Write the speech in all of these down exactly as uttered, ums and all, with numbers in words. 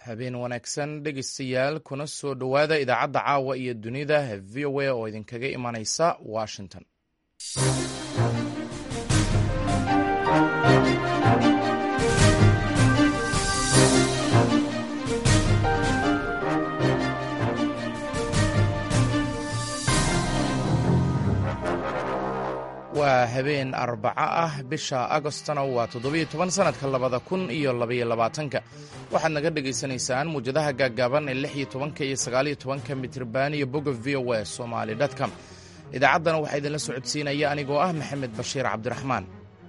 habeen wanaagsan dhegeystayaal kuna soo dhowaada idaacadda caawa iyo dunida v o a oo idinkaga imanaysa washington. waa habeen arbaco ah bisha agostona waa toddobiyo toban sanadka labada kun iyo labaiyo labaatanka waxaad naga dhegaysanaysaan muwjadaha gaaggaaban ee lix iyo tobanka iyo sagaaliyo tobanka mitriban iyo bogga v o a somali dotcom. idaacaddana waxaa idinla socodsiinaya anigoo ah maxamed bashiir cabdiraxmaan.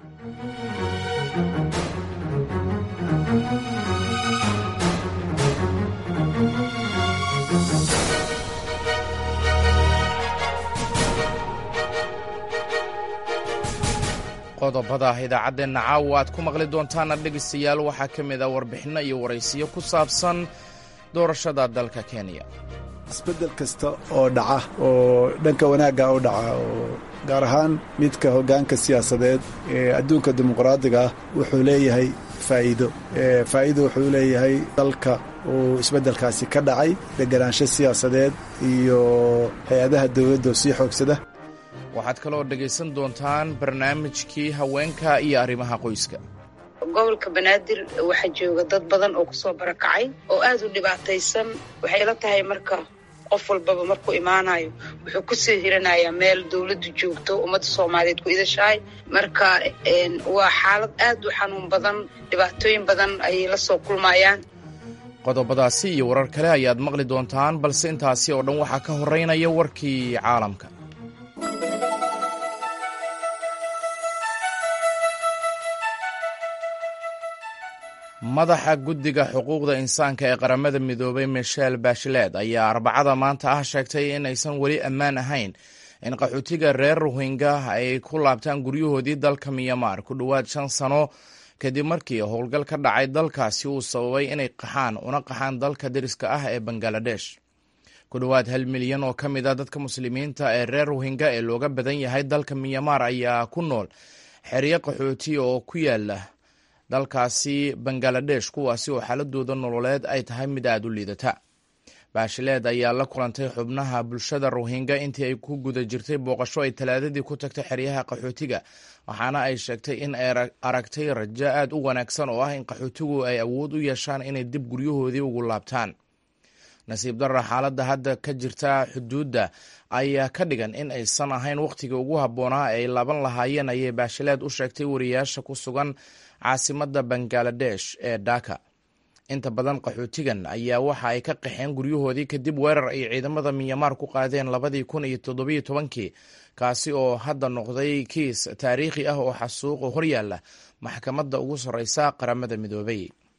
qodobada idaacadeenna caawa aad ku maqli doontaana dhegaystayaal waxaa ka mid a warbixinno iyo waraysiyo ku saabsan doorashada dalka kenya. isbeddel kasta oo dhaca oo dhanka wanaagga u dhaca oo gaar ahaan midka hoggaanka siyaasadeed ee adduunka dimuqraadiga ah wuxuu leeyahay faa'iido faa'iido wuxuu leeyahay dalka uu isbeddelkaasi ka dhacay deganaansho siyaasadeed iyo hay-adaha dawladda oo sii xoogsada. waxaad kaloo dhegaysan doontaan barnaamijkii haweenka iyo arrimaha qoyska. gobolka banaadir waxaa jooga dad badan oo kusoo barakacay oo aad u dhibaataysan. waxay ila tahay marka qof walbaba markuu imaanayo wuxuu ku soo hiranayaa meel dawladdu joogto ummadda soomaaliyeed ku idashahay. marka waa xaalad aad u xanuun badan, dhibaatooyin badan ayay la soo kulmayaan. qodobadaasi iyo warar kale ayaad maqli doontaan, balse intaasi oo dhan waxaa ka horraynaya warkii caalamka. madaxa guddiga xuquuqda insaanka ee qaramada midoobay michelle bachelet ayaa arbacada maanta ah sheegtay in aysan weli ammaan ahayn in qaxootiga reer rohingya ay ku laabtaan guryahoodii dalka myanmar ku dhowaad shan sano kadib markii howlgal ka dhacay dalkaasi uu sababay inay qaxaan una qaxaan dalka deriska ah ee bangaladesh. ku dhowaad hal milyan oo ka mid a dadka muslimiinta ee reer rohingya ee looga badan yahay dalka myanmar ayaa ku nool xeryo qaxooti oo ku yaala dalkaasi bangaladesh, kuwaasi oo xaaladooda nololeed ay tahay mid aad u liidata. baashileed ayaa la kulantay xubnaha bulshada rohingya intii ay ku guda jirtay booqasho ay talaadadii ku tagtay xeryaha qaxootiga, waxaana ay sheegtay in ay aragtay rajo aad u wanaagsan oo ah in qaxootigu ay awood u yeeshaan inay dib guryahoodii ugu laabtaan. nasiib darra xaaladda hadda ka jirta xuduudda ayaa ka dhigan in aysan ahayn wakhtiga ugu habboonaa ay laaban lahaayeen, ayay baashileed u sheegtay wariyaasha ku sugan caasimadda bangaladesh ee dhaka. inta badan qaxootigan ayaa waxa ay ka qaxeen guryahoodii kadib weerar ay ciidamada myanmar ku qaadeen labadii kun iyo toddobiyo tobankii, kaasi oo hadda noqday kiis taariikhi ah oo xasuuqo horyaalla maxkamadda ugu sarreysa qaramada midoobay.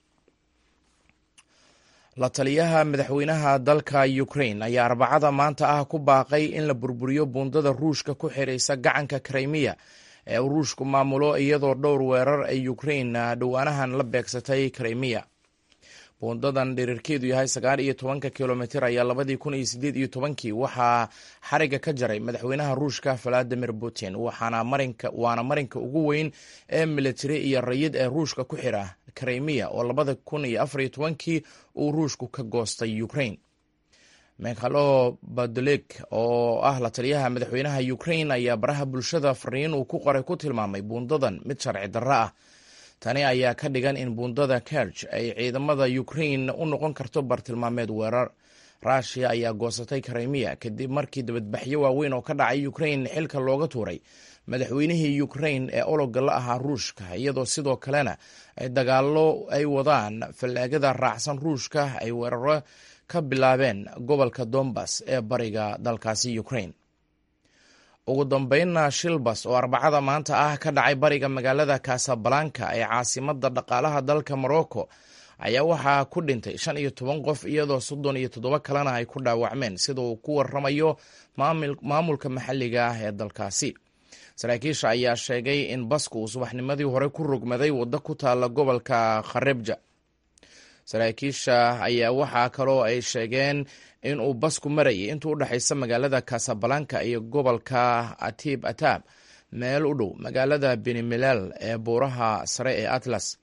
la taliyaha madaxweynaha dalka ukraine ayaa arbacada maanta ah ku baaqay in la burburiyo buundada ruushka ku xiraysa gacanka krimiya ee ruushku maamulo, iyadoo dhowr weerar ay ukraine dhowaanahan la beegsatay krimiya. buundadan dhererkeedu yahay sagaal iyo tobanka kilomitir ayaa labadii kun iyo sideed iyo tobankii waxaa xariga ka jaray madaxweynaha ruushka valadimir putin, waxaana marinka waana marinka ugu weyn ee militari iyo rayid ee ruushka ku xira krimiya oo labada kun iyo afar iyo tobankii uu ruushku ka goostay ukraine. mikhalo badolek oo ah la taliyaha madaxweynaha ukraine ayaa baraha bulshada fariin uu ku qoray ku tilmaamay buundadan mid sharci darro ah. tani ayaa ka dhigan in buundada kerch ay ciidamada ukraine u noqon karto bartilmaameed weerar. rushia ayaa goosatay krimiya kadib markii dibadbaxyo waaweyn oo ka dhacay ukraine xilka looga tuuray madaxweynihii ukraine ee ologga la ahaa ruushka, iyadoo sidoo kalena ay dagaallo ay wadaan fallaagada raacsan ruushka ay weeraro ka bilaabeen gobolka donbas ee bariga dalkaasi ukraine. ugu dambeynna shilbas oo arbacada maanta ah ka dhacay bariga magaalada casablanca ee caasimadda dhaqaalaha dalka morocco ayaa waxaa ku dhintay shan iyo toban qof, iyadoo soddon iyo toddoba kalena ay ku dhaawacmeen, sida uu ku warramayo maamulka maxalliga ah ee dalkaasi. saraakiisha ayaa sheegay in basku uu subaxnimadii hore ku rogmaday waddo ku taalla gobolka kharebja. saraakiisha ayaa waxaa kaloo ay sheegeen in uu basku marayay intuu u dhexaysa magaalada casablanca iyo gobolka atib atab, meel u dhow magaalada benimilal ee buuraha sare ee atlas.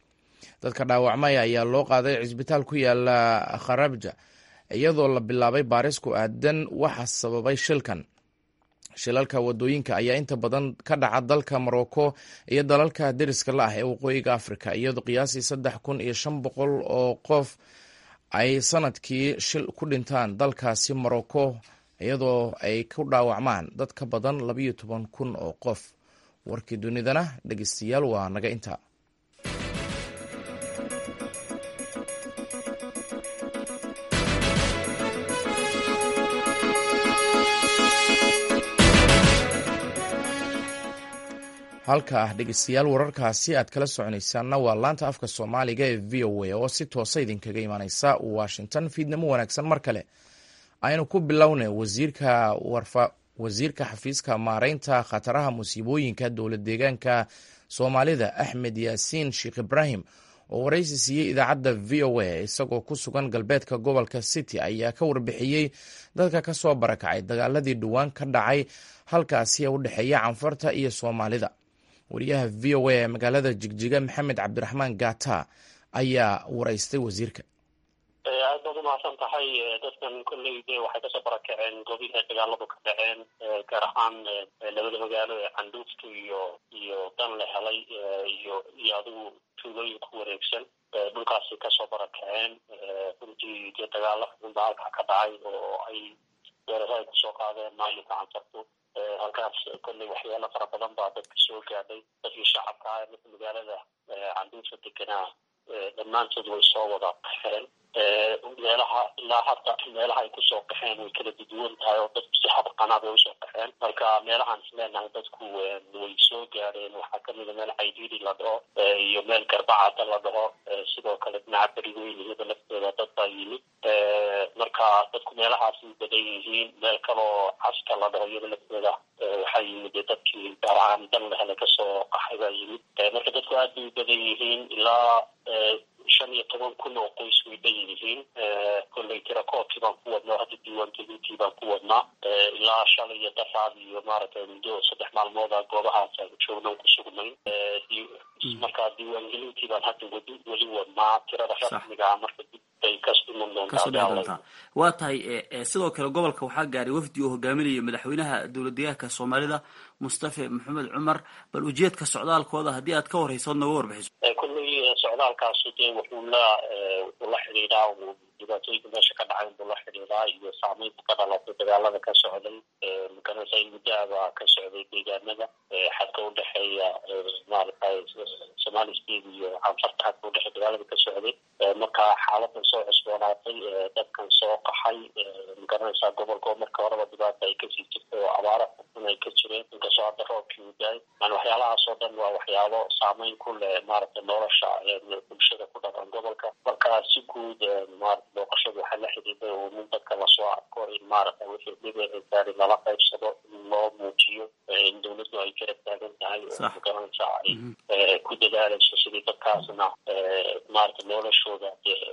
dadka dhaawacmaya ayaa loo qaaday cisbitaal ku yaala kharabja iyadoo la bilaabay baaris ku aadan waxa sababay shilkan. shilalka wadooyinka ayaa inta badan ka dhaca dalka Morocco iyo dalalka deriska la ah ee waqooyiga Afrika, iyadoo qiyaasii saddex kun iyo shan boqol oo qof ay sanadkii shil ku dhintaan dalkaasi Morocco, iyadoo ay ku dhaawacmaan dad ka badan labayo toban kun oo qof. warkii dunidana dhegeystayaal waa naga inta. halka ah dhegeystayaal wararkaasi aad kala soconaysaanna waa laanta afka Soomaaliga ee V O A oo si toosa idinkaga imaaneysa Washington. fiidnimo wanaagsan mar kale. aynu ku bilownay wasiirka warfa wasiirka xafiiska maareynta khataraha musiibooyinka dowlad deegaanka Soomaalida Axmed Yaasiin Sheekh Ibrahim oo waraysi siiyey idaacadda V O A isagoo ku sugan galbeedka gobolka City ayaa ka warbixiyey dadka ka soo barakacay dagaaladii dhawaan ka dhacay halkaasi ee u dhexeeya Canfarta iyo Soomaalida. wariyaha V O A ee magaalada Jigjiga Maxamed Cabdiraxmaan Gaata ayaa waraystay wasiirka. aad baad u mahadsan tahay. dadkan kolley waxay kasoo barakaceen goobihii ay dagaaladu ka dhaceen, gaar ahaan labada magaalo ee Candhuuftu iyo iyo dan la helay iyo iyo adigu tuulooyin ku wareegsan dhulkaasi kasoo barakaceen. runtii dee dagaalo xunbaa halkaa ka dhacay oo ay weeraro ay kusoo qaadeen maamulka Canfartu. halkaas kolley waxyaalo fara badan baa dadka soo gaadhay. dadkii shacabka ah ee magaalada Candhuufta deganaa dhammaantood way soo wada qaxeen. meelaha ilaa hadda meelaha ay kusoo qaxeen way kala duwan tahay oo dadku si habqanaad way usoo qaxeen. marka meelahaan isleenahay dadku way soo gaadheen waxaa kamid a meel Caydiidi la dhaho iyo meel Garbacada la dhaho, sidoo kale dhinaca Beriweyn iyada lafteeda dad baa yimid. marka dadku meelahaasi badan yihiin. meel kaloo Caska la dhaho iyada lafteeda waxaa yimid dadkii gaar ahaan dan la hele kasoo qaxay baa yimid. marka dadku aad bay badan yihiin, ilaa shan iyo toban kun oo qoys way dhan yihiin. kolley tirakoobkii baan ku wadnaa, hadda diiwaangelintii baan ku wadnaa. ilaa shalay iyo dafaad iyo maaragtay muddo saddex maalmooda goobahaas aan joognan ku sugnayn. marka diiwaangelintii baan hadda wadi weli wadnaa. tirada rasmiga ah marka dib bay kasdhiman doontaa. waa tahay sidoo kale gobolka waxaa gaaray wafdi uu hogaaminaya madaxweynaha dowlad deegaanka Soomaalida Mustafa Maxamed Cumar. bal ujeedka socdaalkooda haddii aad ka wareyso nooga warbixiso. kolley socdaalkaas dee wuxuu la wuxuu la xidhiidhaa dhibaatooyinka meesha ka dhacay buu la xidhiidhaa iyo saameynta ka dhalatay dagaalada ka socday. makanaysa in muddaaba ka socday deegaanada xadka udhexeeya maaragtay Somali State iyo Canfarta xadka udhexeeya dagaalada ka socday. marka xaaladan soo cusboonaatay, dadkan soo qaxay, makanaysa gobolka marka horeba dhibaata ay kasii jirtay oo abaaro xun ay ka jireen, inkastoo hadda roobkii u daay. yani waxyaalahaas oo dhan waa waxyaalo saameyn ku leh maaragtay nolosha bulshada ku dhaqan gobolka. marka si guud maaragtay booqashada waxaa la xidhiidhay oo nin dadka lasoo arko in maaragtay wixii dhibaataari lala qaybsado, in loo muujiyo in dawladdu ay garab taagan tahay oo magaranaysa ay ku dadaalayso sidii dadkaasna maaragtay noloshooda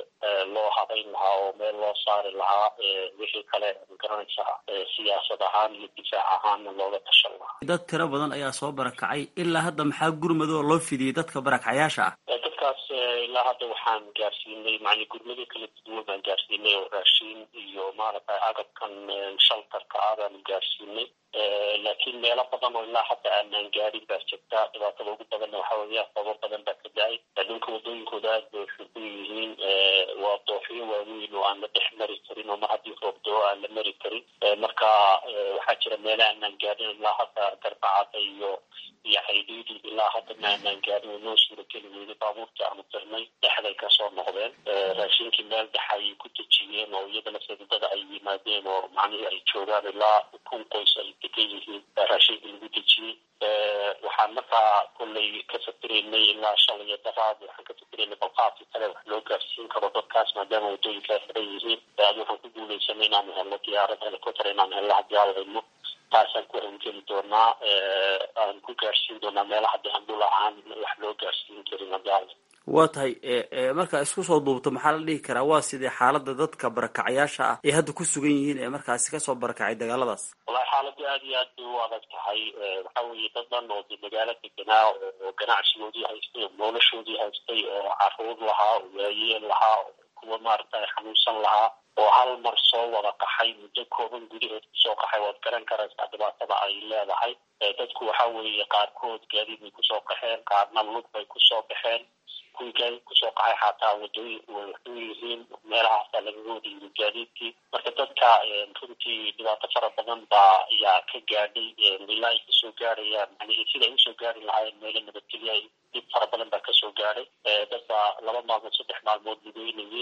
loo habayn lahaa oo meel loo saari lahaa. wixii kale magaranaysa siyaasad ahaan iyo difaac ahaanna looga tashan lahaa. dad tiro badan ayaa soo barakacay. ilaa hadda maxaa gurmadoo loo fidiyey dadka barakacayaasha ah? dadkaas ilaa hadda waxaan gaarsiinay macni gurmado kala duwan baan gaarsiinay oo raashin iyo maaragtay agabkan shaltarka ah baan gaarsiinay. laakiin meelo badan oo ilaa hadda aanaan gaarin baa jirta. dhibaatada ugu badanna waxaa weeya sabab badan baa ka dhacay. dhulka wadooyinkooda aad bay xun yihiin. waa dooxyo waaweyn oo aan la dhex mari karin oo mar haddii roob doo aan la mari karin. marka waxaa jira meelo aanaan gaarin ilaa hadda Garbacada iyo iyo Caydiidi ilaa hadda ma aanaan gaarin oo noo suurageli weyday. baabuurtii aanu tirnay dhexday kasoo noqdeen. raashinkii meel dhex ayay ku dejiyeen oo iyadana sadadada ay yimaadeen oo macnihii ay joogaan ilaa kun qoys ay degan yihiin raashinkii lagu dejiyey. waxaan markaa kolley ka fikiraynay ilaa shalay iyo daraad waxaan ka fikiraynay balqaadkii kale wax loo gaarsiin karo dadkaas maadaama wadooyinka ay xiran yihiin. aad waxaan ku guulaysanay inaanu helno diyaarad helicopter inaan helno haddii aan helno. taasaan ku hangeli doonaa. aan ku gaarsiin doonaa meelaha haddii aan dhul ahaan wax loo gaarsiin karin haddii aan. waa tahay markaa isku soo duubto maxaa la dhihi karaa waa sidee xaalada dadka barakacayaasha ah ee hadda ku sugan yihiin ee markaasi kasoo barakacay dagaaladaas? wallahi xaaladu aad iyo aad bay u adag tahay. waxaa weeye dad dhan oo de magaalo deganaa oo ganacsigoodii haystay oo noloshoodii haystay oo caruur lahaa oo waayeel lahaa oo kuwa maaragtay xanuunsan lahaa oo hal mar soo wada qaxay muddo kooban gudaheed kusoo qaxay waad garan karaysaa dhibaatada ay leedahay. dadku waxa weeye qaarkood gaadiid bay kusoo qaxeen, qaarna lug bay kusoo baxeen. kuwii gaadiid kusoo qaxay xataa wadooyinku way waxu yihiin meelahaasaa lagaga wada yiri gaadiidkii. marka dadka runtii dhibaato fara badan baa ayaa ka gaadhay ilaa ay kasoo gaarayaan yani sida ay usoo gaari lahaayeen meelo nabadgelya dhib fara badan baa kasoo gaadhay. dad baa laba maalmood saddex maalmood lugeynayay.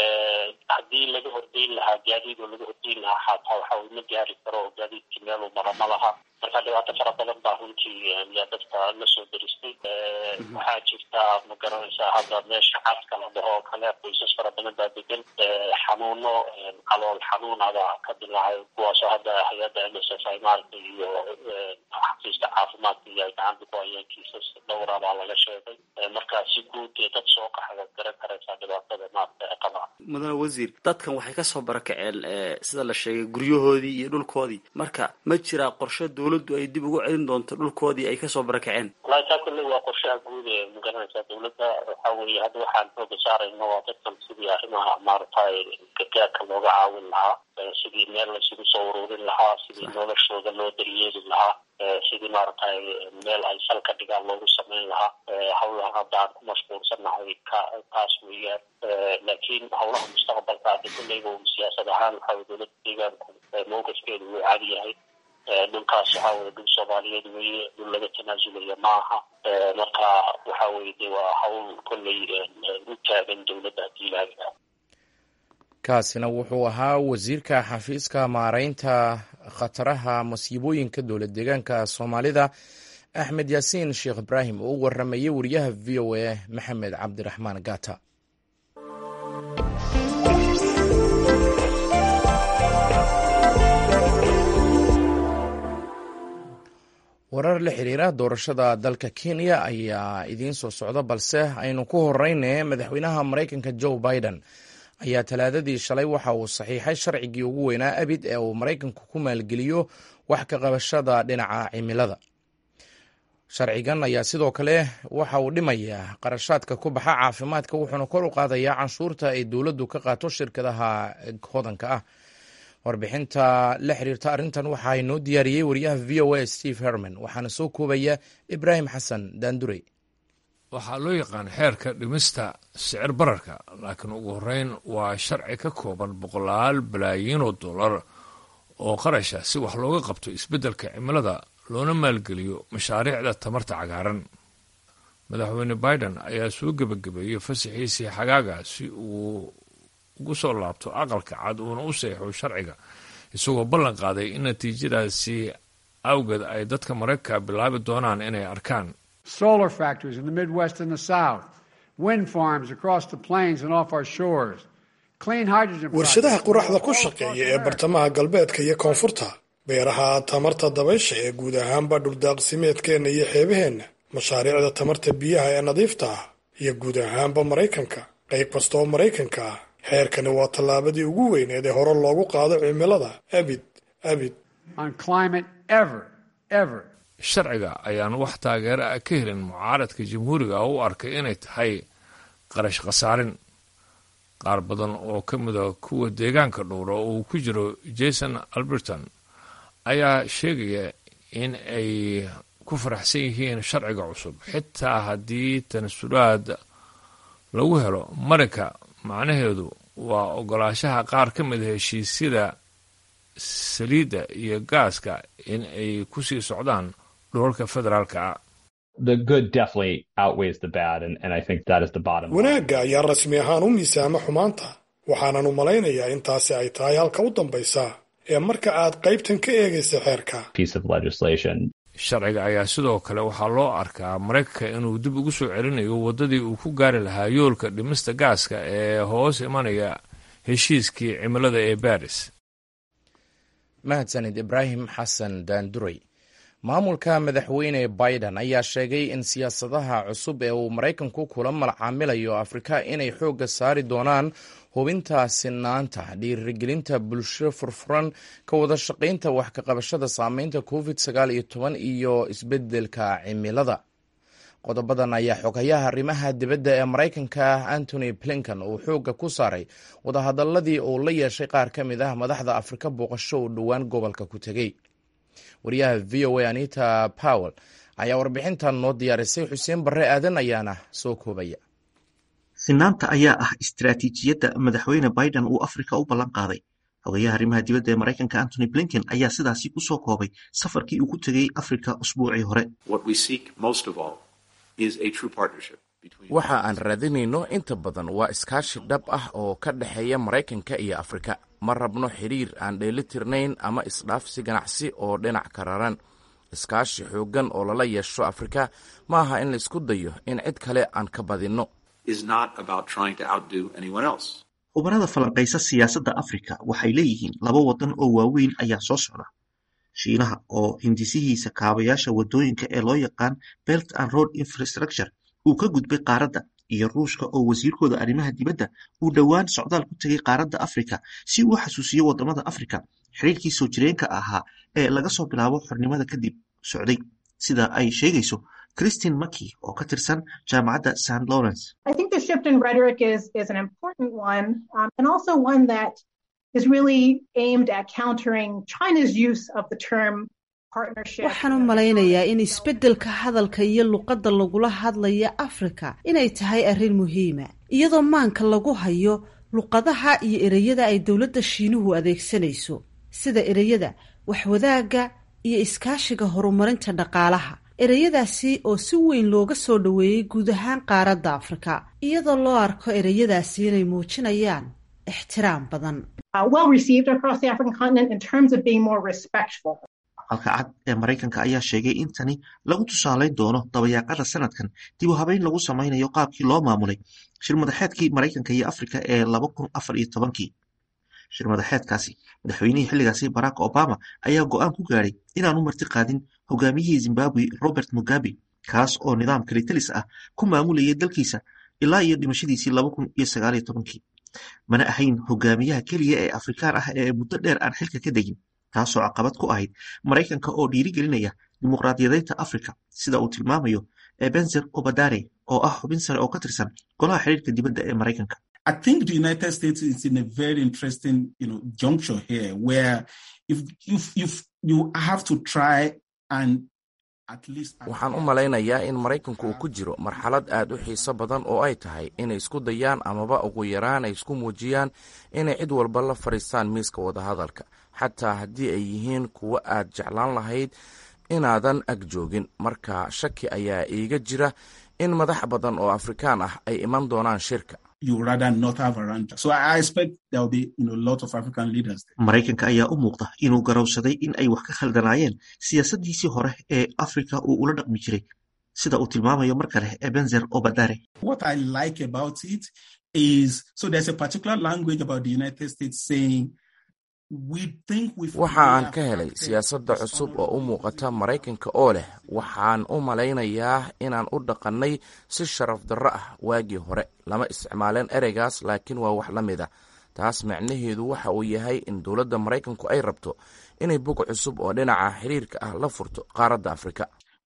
haddii laga hordayn lahaa gaadiid oo laga hordayn lahaa xataa waxa uu ma gaari karo oo gaadiidkii meeluu mara ma laha. marka dhibaato fara badan baa runtii yaa dadka la soo deristay. waxaa jirta ma garanaysaa hadda meesha cadka la dhaho oo kale qoysas fara badan baa degan. xanuuno calool xanuunada ka bilahay kuwaasoo hadda hay-adda M S F ay maaragtay iyo xafiiska caafimaadka iyo ay gacanta ku hayaan kiisas dhowra baa laga sheegay. marka si guud ee dad soo qaxay waad garan karaysaa dhibaatada maaragtay ay qabaan. mudane wasiir, dadkan waxay kasoo barakaceen sida la sheegay guryahoodii iyo dhulkoodii. marka ma jiraa qorshe dawladdu ay dib ugu celin doonto dhulkoodii ay kasoo barakaceen? wallahi taa kulle waa qorshaha guud ee magaranaysaa dawladda. waxaa weeye hadda waxaan xooga saarayno waa dadkan sidii arrimaha maaragtay gargaarka looga caawin lahaa, sidii meel laysugu soo ururin lahaa, sidii noloshooda loo daryeeli lahaa, sidii maaragtay meel ay sal ka dhigaan loogu samayn lahaa. hawlaha hadda aan ku mashquulsannahay ka taas weeyaan. laakiin hawlaha mustaqbalka hadda kulleyba siyaasad ahaan waxaa weye dawladda deegaanku mowqifkeedu wuu caadi yahay. dhulkaas waxaa weye dhul soomaaliyeed weeye, dhul laga tanaasulaya maaha. marka waxaa weye de waa hawl kolley u taagan dawladda haddii ilaaha. kaasina wuxuu ahaa wasiirka xafiiska maareynta khataraha masiibooyinka dowlad deegaanka soomaalida axmed yaasiin sheekh ibraahim oo u waramayay wariyaha v o a maxamed cabdiraxmaan gata. warar la xiriira doorashada dalka kenya ayaa idiin soo socda, balse aynu ku horeyne madaxweynaha maraykanka joe biden ayaa talaadadii shalay waxa uu saxiixay sharcigii ugu weynaa abid ee uu maraykanku ku maalgeliyo wax ka qabashada dhinaca cimilada. sharcigan ayaa sidoo kale waxa uu dhimayaa qarashaadka ku baxa caafimaadka, wuxuuna kor u qaadayaa canshuurta ay dowladdu ka qaato shirkadaha hodanka ah. warbixinta la xiriirta arrintan waxaa inoo diyaariyey wariyaha v o a steve herman, waxaana soo koobaya ibraahim xasan daandurey. waxaa loo yaqaan xeerka dhimista sicir bararka, laakiin ugu horreyn waa sharci ka kooban boqolaal balaayiin oo dollar oo qarasha si wax looga qabto isbeddelka cimilada loona maalgeliyo mashaariicda tamarta cagaaran. madaxweyne biden ayaa soo gebagabeeyey fasaxiisii xagaaga si uu ugu soo laabto aqalka cad uuna u seexo sharciga, isagoo ballan qaaday in natiijadaasi awgeed ay dadka maraykanka bilaabi doonaan inay arkaan solar factories in the Midwest and the South, wind farms across the plains and off our shores, clean hydrogen warshadaha qoraxda ku shaqeeya ee bartamaha galbeedka iyo koonfurta, beeraha tamarta dabaysha ee guud ahaanba dhuldaaqsimeedkeenna iyo xeebaheenna, mashaariicda tamarta biyaha ee nadiifta ah iyo guud ahaanba Maraykanka, qayb kasta oo Maraykanka ah. xeerkani waa tallaabadii ugu weyneed ee hore loogu qaado cimilada abid abid on climate ever ever. sharciga ayaan wax taageero ah ka helin mucaaradka jamhuuriga u arkay inay tahay qarash khasaarin. qaar badan oo ka mida kuwa deegaanka dhowra oo uu ku jiro jason alberton ayaa sheegaya in ay ku faraxsan yihiin sharciga cusub, xitaa haddii tanasulaad lagu helo marinka. macnaheedu waa ogolaanshaha qaar ka mida heshiisyada saliidda iyo gaaska in ay ku sii socdaan dhulalka federaalka ah. wanaagga ayaa rasmi ahaan u miisaama xumaanta, waxaanan u malaynayaa intaasi ay tahay halka u dambaysa ee marka aad qaybtan ka eegaysa xeerka. sharciga ayaa sidoo kale waxaa loo arkaa maraykanka inuu dib ugu soo celinayo waddadii uu ku gaari lahaa yoolka dhimista gaaska ee hoos imanaya heshiiskii cimilada ee baris. mahadsanid ibraahim xasan daandurey. maamulka madaxweyne biden ayaa sheegay in siyaasadaha cusub ee uu maraykanku kula malcaamilayo afrika inay xoogga saari doonaan hubinta sinaanta, dhiirigelinta bulsho furfuran, ka wada shaqaynta wax ka qabashada saameynta covid sagaal iyo toban iyo isbeddelka cimilada. qodobadan ayaa xogayaha arrimaha dibadda ee maraykanka antony blinken uu xoogga ku saaray wadahadaladii uu la yeeshay qaar ka mid ah madaxda afrika booqasho uu dhowaan gobolka ku tegey. wariyaha v o a anita powell ayaa warbixintan noo diyaarisay. xuseen barre aadan ayaana soo koobaya. sinaanta ayaa ah istaraatiijiyadda madaxweyne biden uu afrika u ballan qaaday. xogayaha arrimaha dibadda ee maraykanka antony blinken ayaa sidaasi ku soo koobay safarkii uu ku tegey afrika usbuucii hore. waxa aan raadinayno inta badan waa iskaashi dhab ah oo ka dhexeeya maraykanka iyo afrika. ma rabno xiriir aan dheelitirnayn ama isdhaafsi ganacsi oo dhinac ka raran. iskaashi xooggan oo lala yeesho afrika ma aha in laisku dayo in cid kale aan ka badinno. khubarada falanqaysa siyaasadda afrika waxay leeyihiin laba waddan oo waaweyn ayaa soo socda. shiinaha oo hindisihiisa kaabayaasha waddooyinka ee loo yaqaan belt and road infrastructure uu ka gudbay qaaradda, iyo ruushka oo wasiirkooda arrimaha dibadda uu dhowaan socdaal ku tegay qaaradda afrika si uu xasuusiyo waddamada afrika xiriirkii soo jireenka ahaa ee laga soo bilaabo xornimada kadib socday, sida ay sheegayso Christine Maki oo ka tirsan jaamacadda Saint Lawrence. I think the shift in rhetoric is is an important one, um, and also one that is really aimed at countering China's use of the term partnership. waxaan u malaynayaa in isbeddelka hadalka iyo luqadda lagula hadlaya afrika inay tahay arrin muhiima, iyadoo maanka lagu hayo luqadaha iyo ereyada ay dowladda shiinuhu adeegsanayso, sida ereyada waxwadaagga iyo iskaashiga horumarinta dhaqaalaha. ereyadaasi oo si weyn looga soo dhoweeyey guud ahaan qaaradda afrika, iyadoo loo arko ereyadaasi inay muujinayaan ixtiraam badan. aqalka cad ee maraykanka ayaa sheegay in tani lagu tusaalayn doono dabayaaqada sanadkan dib u habeyn lagu samaynayo qaabkii loo maamulay shir madaxeedkii maraykanka iyo afrika ee laba kun afar iyo tobankii. shir madaxeedkaasi madaxweynihii xilligaasi barack obama ayaa go-aan ku gaadhay inaanu marti qaadin hogaamiyihii zimbabwe robert mugabe, kaas oo nidaam kalitalis ah ku maamulayay dalkiisa ilaa iyo dhimashadiisii laba kun iyo sagaal iyo tobankii. mana ahayn hogaamiyaha keliya ee afrikaan ah ee muddo dheer aan xilka ka degin, taasoo caqabad ku ahayd maraykanka oo dhiirigelinaya dimuqraadiyadeynta afrika, sida uu tilmaamayo ebenzer obadare oo ah xubin sare oo ka tirsan golaha xiriirka dibadda ee maraykanka. I think the United States is in a very interesting, you know, juncture here where if, if, if you have to try and at least... waxaan u malaynayaa in maraykanku uu ku jiro marxalad aad u xiiso badan oo ay tahay inay isku dayaan amaba ugu yaraan ay isku muujiyaan inay cid walba la fadhiistaan miiska wadahadalka, xataa haddii ay yihiin kuwo aad jeclaan lahayd inaadan ag joogin. marka shaki ayaa iiga jira in madax badan oo afrikaan ah ay iman doonaan shirka. maraykanka ayaa u muuqda inuu garowsaday in ay wax ka khaldanaayeen siyaasaddiisii hore ee afrika uu ula dhaqmi jiray, sida uu tilmaamayo mar kale ebenzer obadare. waxa aan ka helay siyaasadda cusub oo u muuqata maraykanka oo leh waxaan u malaynayaa inaan u dhaqannay si sharaf darro ah waagii hore. lama isticmaaleen ereygaas, laakiin waa wax la mid a. taas macnaheedu waxa uu yahay in dowladda maraykanku ay rabto inay bog cusub oo dhinaca xiriirka ah la furto qaaradda afrika.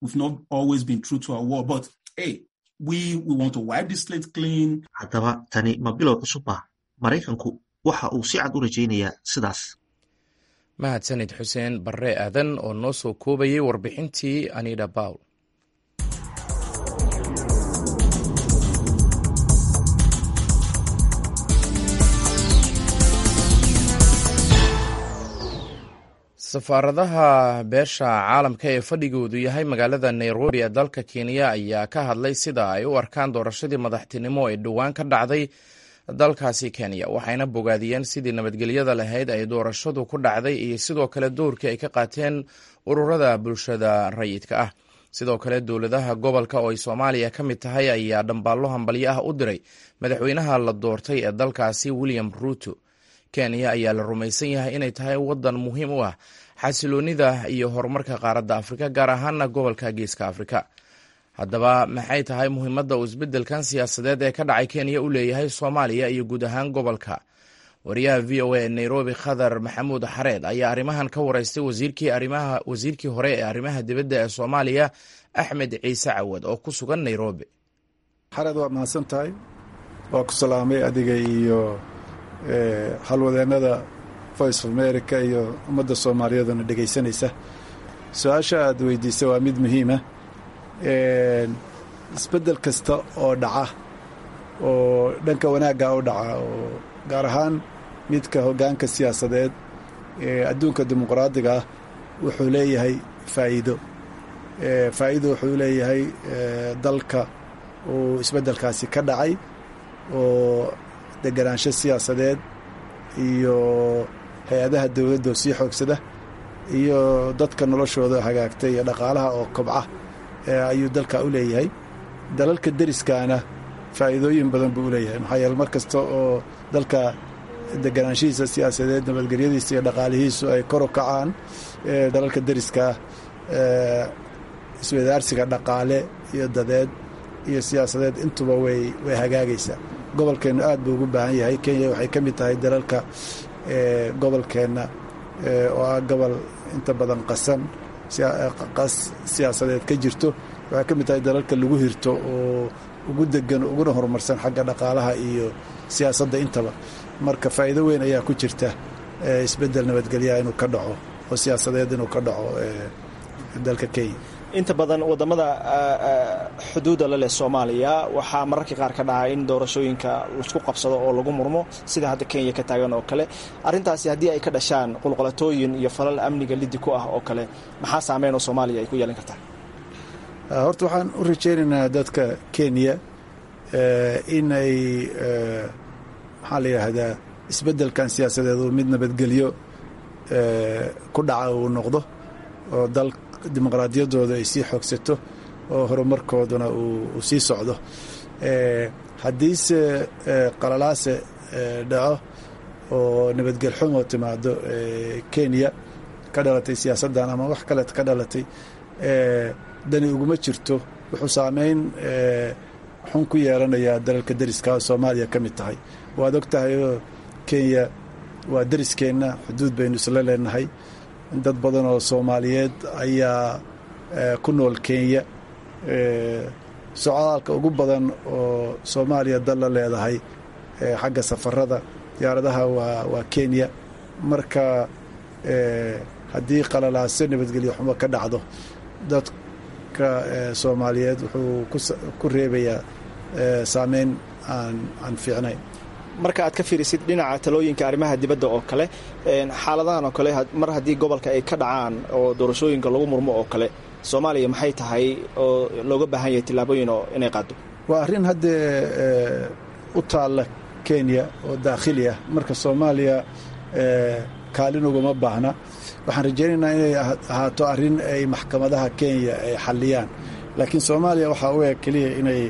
haddaba tani ma bilow cusub ah? maraykanku waxa uu si cad u rajaynayaa sidaas. mahadsanid xuseen barre aadan oo noo soo koobayay warbixintii anida bawl. safaaradaha beesha caalamka ee fadhigoodu yahay magaalada nairobi ee dalka kenya ayaa ka hadlay sida ay u arkaan doorashadii madaxtinimo ee dhowaan ka dhacday dalkaasi kenya, waxayna bogaadiyeen sidii nabadgelyada lahayd ay doorashadu ku dhacday iyo sidoo kale doorkii ay ka qaateen ururada bulshada rayidka ah. sidoo kale dowladaha gobolka oo ay soomaaliya ka mid tahay ayaa dhambaallo hambalyo ah u diray madaxweynaha la doortay ee dalkaasi william ruto. kenya ayaa la rumaysan yahay inay tahay waddan muhiim u ah xasiloonida iyo horumarka qaaradda afrika gaar ahaana gobolka geeska afrika. haddaba maxay tahay muhiimadda uu isbeddelkan siyaasadeed ee ka dhacay kenya u leeyahay soomaaliya iyo guud ahaan gobolka? wariyaha v o a ee nairobi khadar maxamuud xareed ayaa arrimahan ka wareystay wasiirkii arimaha wasiirkii hore ee arrimaha dibadda ee soomaaliya axmed ciise cawad oo ku sugan nairobi. xareed waa mahadsan tahay, waa ku salaamay adiga iyo halwadeennada voice of america iyo ummadda soomaaliyeeduna dhegaysanaysa. su-aasha aad weydiisay waa mid muhiima. isbeddel kasta oo dhaca oo dhanka wanaagga u dhaca oo gaar ahaan midka hoggaanka siyaasadeed ee adduunka dimuqraadiga ah wuxuu leeyahay faa'iido. faa'iido wuxuu leeyahay dalka uu isbeddelkaasi ka dhacay oo deganaansho siyaasadeed iyo hay-adaha dowladda oo sii xoogsada iyo dadka noloshooda hagaagtay iyo dhaqaalaha oo kobca ayuu dalka u leeyahay. dalalka deriskaana faa'iidooyin badan buu u leeyahay, maxaa yeele mar kasta oo dalka deganaanshihiisa siyaasadeed, nabadgelyadiisa iyo dhaqaalihiisu ay kor u kacaan, dalalka deriskaa iswadaarsiga dhaqaale iyo dadeed iyo siyaasadeed intuba way way hagaagaysaa. gobolkeennu aad buu ugu baahan yahay. kenya waxay ka mid tahay dalalka gobolkeenna oo ah gobol inta badan qasan qas siyaasadeed ka jirto. waxay ka mid tahay dalalka lagu hirto oo ugu degan uguna horumarsan xagga dhaqaalaha iyo siyaasadda intaba. marka faa'iido weyn ayaa ku jirta isbeddel nabadgelyaha inuu ka dhaco oo siyaasadeed inuu ka dhaco dalka kenya. inta badan wadamada xuduuda la leh soomaaliya waxaa mararka qaar ka dhaca in doorashooyinka laisku qabsado oo lagu murmo sida hadda kenya ka taagan oo kale. arrintaasi haddii ay ka dhashaan qulqalatooyin iyo falal amniga liddi ku ah oo kale, maxaa saameyn oo soomaaliya ay ku yeelan kartaa? horta waxaan u rajaynaynaa dadka kenya inay maxaa la yidhaahdaa isbeddelkan siyaasadeed uu mid nabadgelyo ku dhaca uu noqdo oo dal dimuqraadiyaddooda ay sii xoogsato oo horumarkooduna uu sii socdo. haddiise qalalaase dhaco oo nabadgel xumo timaado kenya ka dhalatay siyaasaddan ama wax kale ka dhalatay, dani uguma jirto. wuxuu saameyn xun ku yeelanayaa dalalka deriska oo soomaaliya ka mid tahay. waad og tahay oo kenya waa deriskeenna, xuduud baynu isla leenahay. dad badan oo soomaaliyeed ayaa ku nool kenya. socdaalka ugu badan oo soomaaliya dal la leedahay xagga safarada diyaaradaha waa waa kenya. marka haddii qalalaase nabadgelyo xumo ka dhacdo, dadka soomaaliyeed wuxuu ku reebayaa saameyn aan aan fiicnayn. marka aad ka fiirisid dhinaca talooyinka arrimaha dibadda oo kale, xaaladahan oo kale mar haddii gobolka ay ka dhacaan oo doorashooyinka lagu murmo oo kale, soomaaliya maxay tahay oo looga baahan yahay tillaabooyin oo inay qaado? waa arrin haddee u taalla kenya oo daakhili ah. marka soomaaliya kaalin ugama baahna. waxaan rajaynaynaa inay ahaato arrin ay maxkamadaha kenya ay xalliyaan, laakiin soomaaliya waxaa u eg keliya inay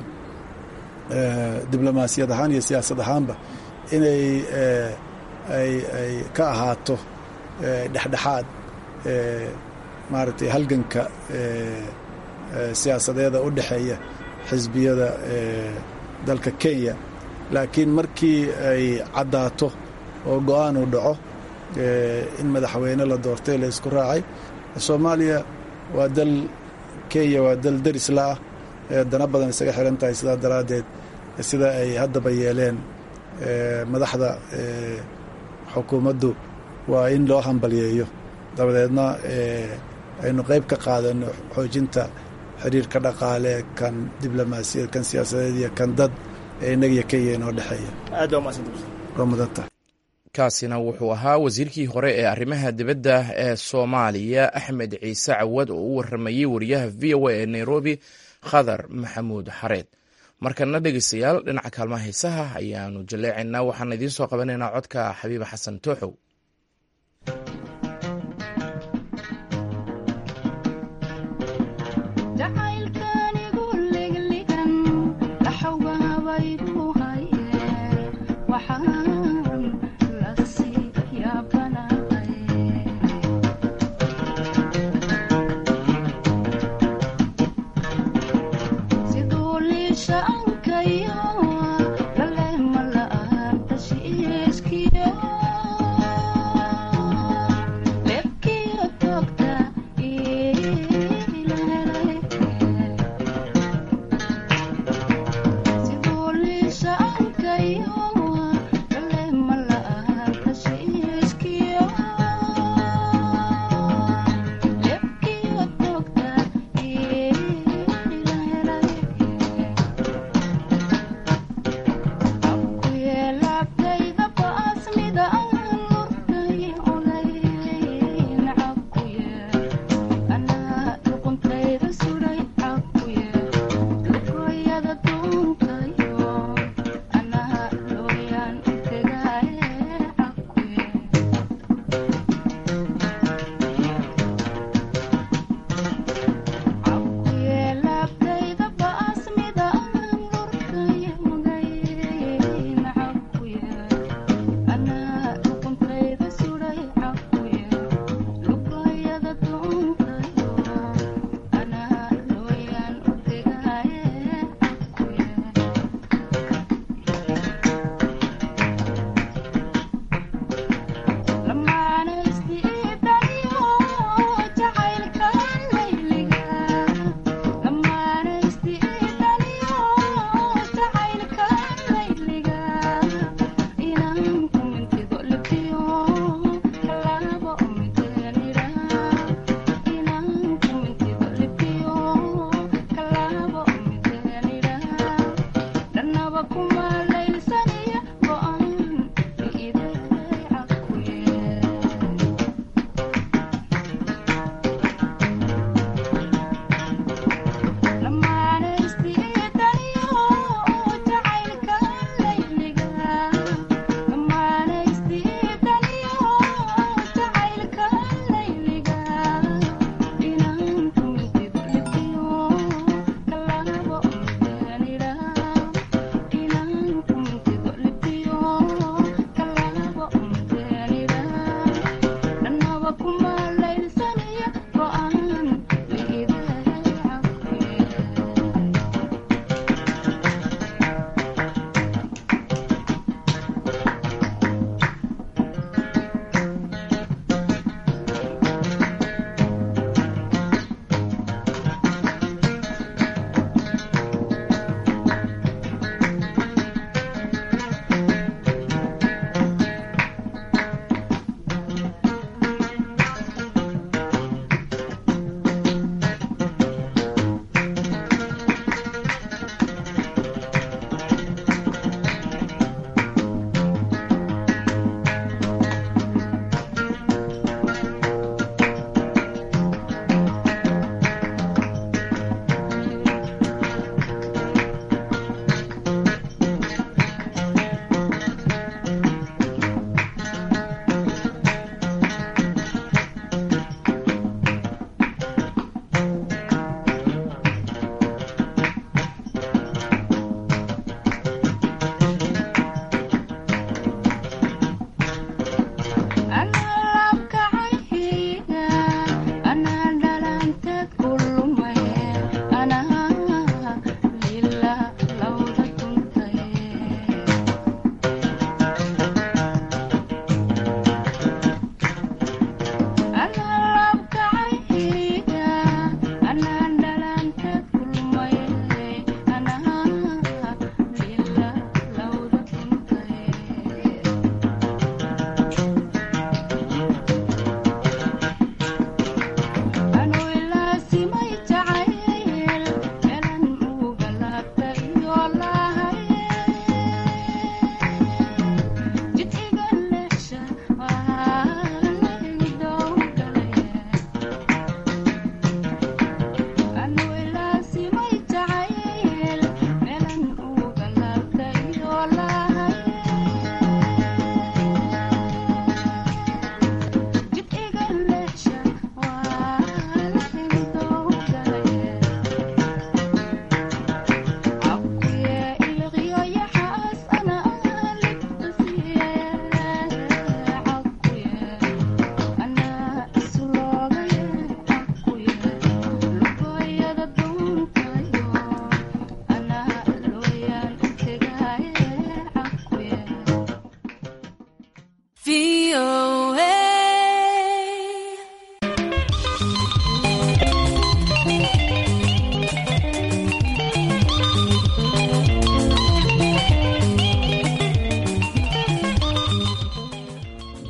diblomaasiyad ahaan iyo siyaasad ahaanba inay ay ay ka ahaato dhexdhexaad maaragtay halganka siyaasadeeda u dhexeeya xisbiyada dalka kenya. laakiin markii ay caddaato oo go-aan uu dhaco in madaxweyne la doortay la isku raacay, soomaaliya waa dal kenya waa dal derisla ah, dana badan isaga xiran tahay. sidaa daraaddeed sida ay haddaba yeeleen madaxda xukuumaddu waa in loo hambalyeeyo, dabadeedna aynu qayb ka qaadano xoojinta xiriirka dhaqaale, kan diblomaasiyad, kan siyaasadeed iyo kan dad ee innaga iyo kenya inoo dhexeeya. aad baa mahadsantahay. waa mudanta. kaasina wuxuu ahaa wasiirkii hore ee arrimaha dibadda ee soomaaliya axmed ciise cawad oo u waramayey wariyaha v o a ee nairobi khadar maxamuud xareed. markana dhegeystayaal, dhinaca kaalmaha heesaha ayaanu jaleecaynaa. waxaan idiin soo qabanaynaa codka xabiiba xasan tooxow.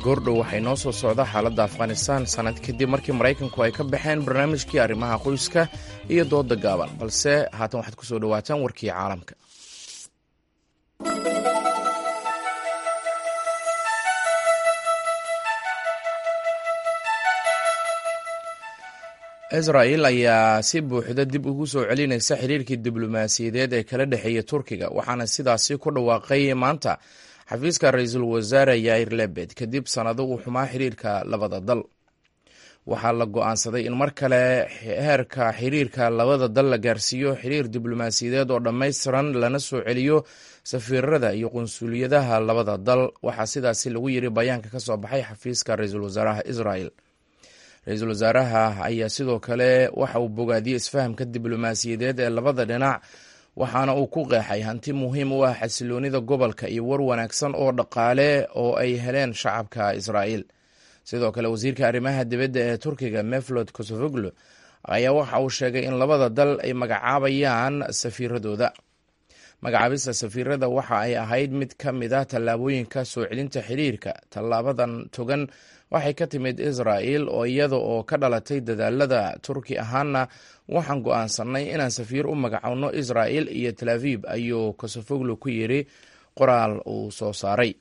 goordhow waxay noo soo socda xaaladda afghanistaan sannad kadib markii maraykanku ay ka baxeen barnaamijkii arrimaha qoyska iyo doodda gaaban balse haatan waxaad ku soo dhowaataan warkii caalamka. israa'il ayaa si buuxda dib ugu soo celinaysa xiriirkii diblomaasiyadeed ee kala dhexeeya turkiga waxaana sidaasi ku dhawaaqay maanta xafiiska ra-iisul wasaare yair lebed kadib sannado uu xumaa xiriirka labada dal. waxaa la go'aansaday in mar kale heerka xiriirka labada dal la gaarsiiyo xiriir diblomaasiyadeed oo dhammaystiran lana soo celiyo safiirada iyo qunsuliyadaha labada dal. waxaa sidaasi lagu yiri bayaanka ka soo baxay xafiiska ra-iisul wasaaraha israa'il. ra-iisul wasaaraha ayaa sidoo kale waxa uu bogaadiyey isfahamka diblomaasiyadeed ee labada dhinac waxaana uu ku qeexay hanti muhiim u ah xasiloonida gobolka iyo war wanaagsan oo dhaqaale oo ay heleen shacabka israa'il. sidoo kale wasiirka arrimaha dibadda ee turkiga mevlut cavusoglu ayaa waxa uu sheegay in labada dal ay magacaabayaan safiiradooda. magacaabista safiirada waxa ay ahayd mid ka mid ah tallaabooyinka soo celinta xiriirka. tallaabadan togan waxay ka timid israa'il oo iyada oo ka dhalatay dadaalada turki ahaana waxaan go'aansanay inaan safiir u magacowno israa'il iyo tel aviv ayuu cavusoglu ku yiri qoraal uu soo saaray.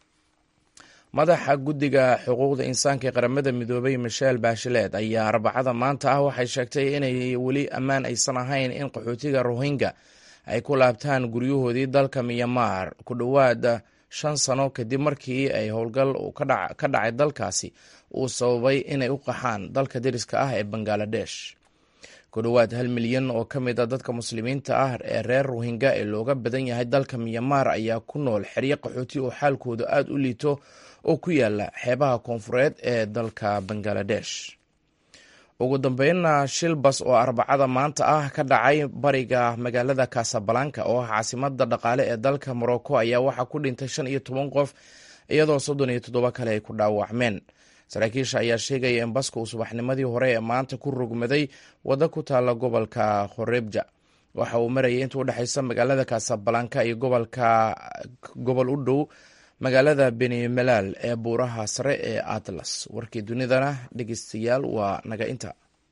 madaxa guddiga xuquuqda insaanka ee qaramada midoobay michelle bachelet ayaa arbacada maanta ah waxay sheegtay inay weli ammaan aysan ahayn in qaxootiga rohingya ay ku laabtaan guryahoodii dalka myanmar ku dhowaad shan sano kadib markii ay howlgal ka dhacay dalkaasi uu sababay inay u qaxaan dalka deriska ah ee bangaladesh. ku dhowaad hal milyan oo ka mid a dadka muslimiinta ah ee reer rohingya ee looga badan yahay dalka myanmar ayaa ku nool xeryo qaxooti oo xaalkooda aada u liito oo ku yaala xeebaha koonfureed ee dalka bangaladesh. ugu dambeynna shil bas oo arbacada maanta ah ka dhacay bariga magaalada casablanca oo ah caasimada dhaqaale ee dalka morocco ayaa waxaa ku dhintay shan iyo toban qof iyadoo soddon iyo toddoba kale ay ku dhaawacmeen. saraakiisha ayaa sheegaya in baska uu subaxnimadii hore ee maanta ku rogmaday waddo ku taala gobolka khorebja. waxa uu marayay inta u dhexaysa magaalada casablanca iyo gobolka gobol u dhow magaalada benimalaal ee buuraha sare ee atlas. warkii dunidana dhegeystayaal waa naga inta.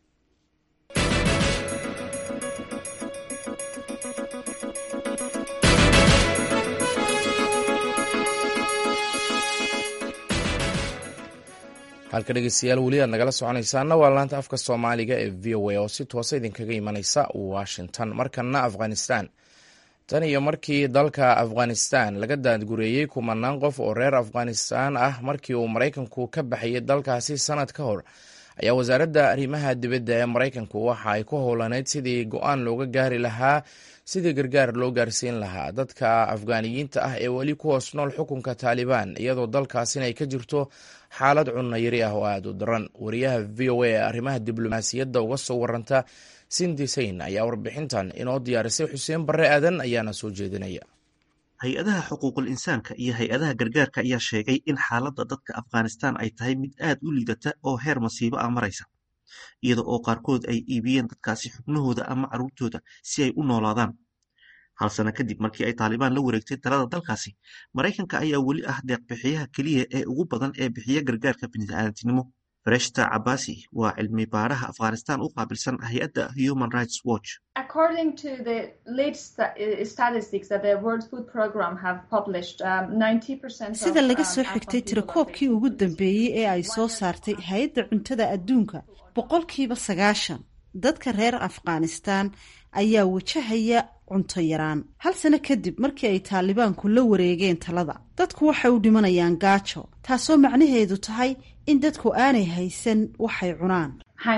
halka dhegeystayaal weli aad nagala soconaysaana waa laanta afka soomaaliga ee v o a oo si toosa idinkaga imanaysa washington. markana afghanistan. tan iyo markii dalka afghanistan laga daadgureeyey kumanaan qof oo reer afghanistan ah markii uu maraykanku ka baxayay dalkaasi sanad ka hor ayaa wasaaradda arrimaha dibadda ee maraykanku waxa ay ku howlaneyd sidii go-aan looga gaari lahaa sidii gargaar loo gaarsiin lahaa dadka afgaaniyiinta ah ee weli ku hoos nool xukunka taalibaan iyadoo dalkaasina ay ka jirto xaalad cunno yari ah oo aada u daran. wariyaha v o a ee arrimaha diblomaasiyadda uga soo waranta sindi sayn ayaa warbixintan inoo diyaarisay. xuseen barre aadan ayaana soo jeedinaya. hay-adaha xuquuqul insaanka iyo hay-adaha gargaarka ayaa sheegay in xaaladda dadka afghanistan ay tahay mid aad u liidata oo heer masiibo ah maraysa, iyada oo qaarkood ay iibiyeen dadkaasi xubnahooda ama carruurtooda si ay u noolaadaan. hal sano kadib markii ay taalibaan la wareegtay talada dalkaasi, maraykanka ayaa weli ah deeqbixiyaha keliya ee ugu badan ee bixiya gargaarka bini'aadantinimo. Fareshta Abbasi waa cilmi baaraha Afghanistan u qaabilsan hay-adda Human Rights Watch. According to the latest statistics that the World Food Program have published, um, ninety percent sida laga soo xigtay tirakoobkii ugu dambeeyey ee ay soo saartay hay-adda cuntada adduunka, boqolkiiba sagaashan dadka reer Afghanistan ayaa wajahaya cunto yaraan. hal sano kadib markii ay taalibaanku la wareegeen talada, dadku waxay u dhimanayaan gaajo, taasoo macnaheedu tahay in dadku aanay haysan waxay cunaan.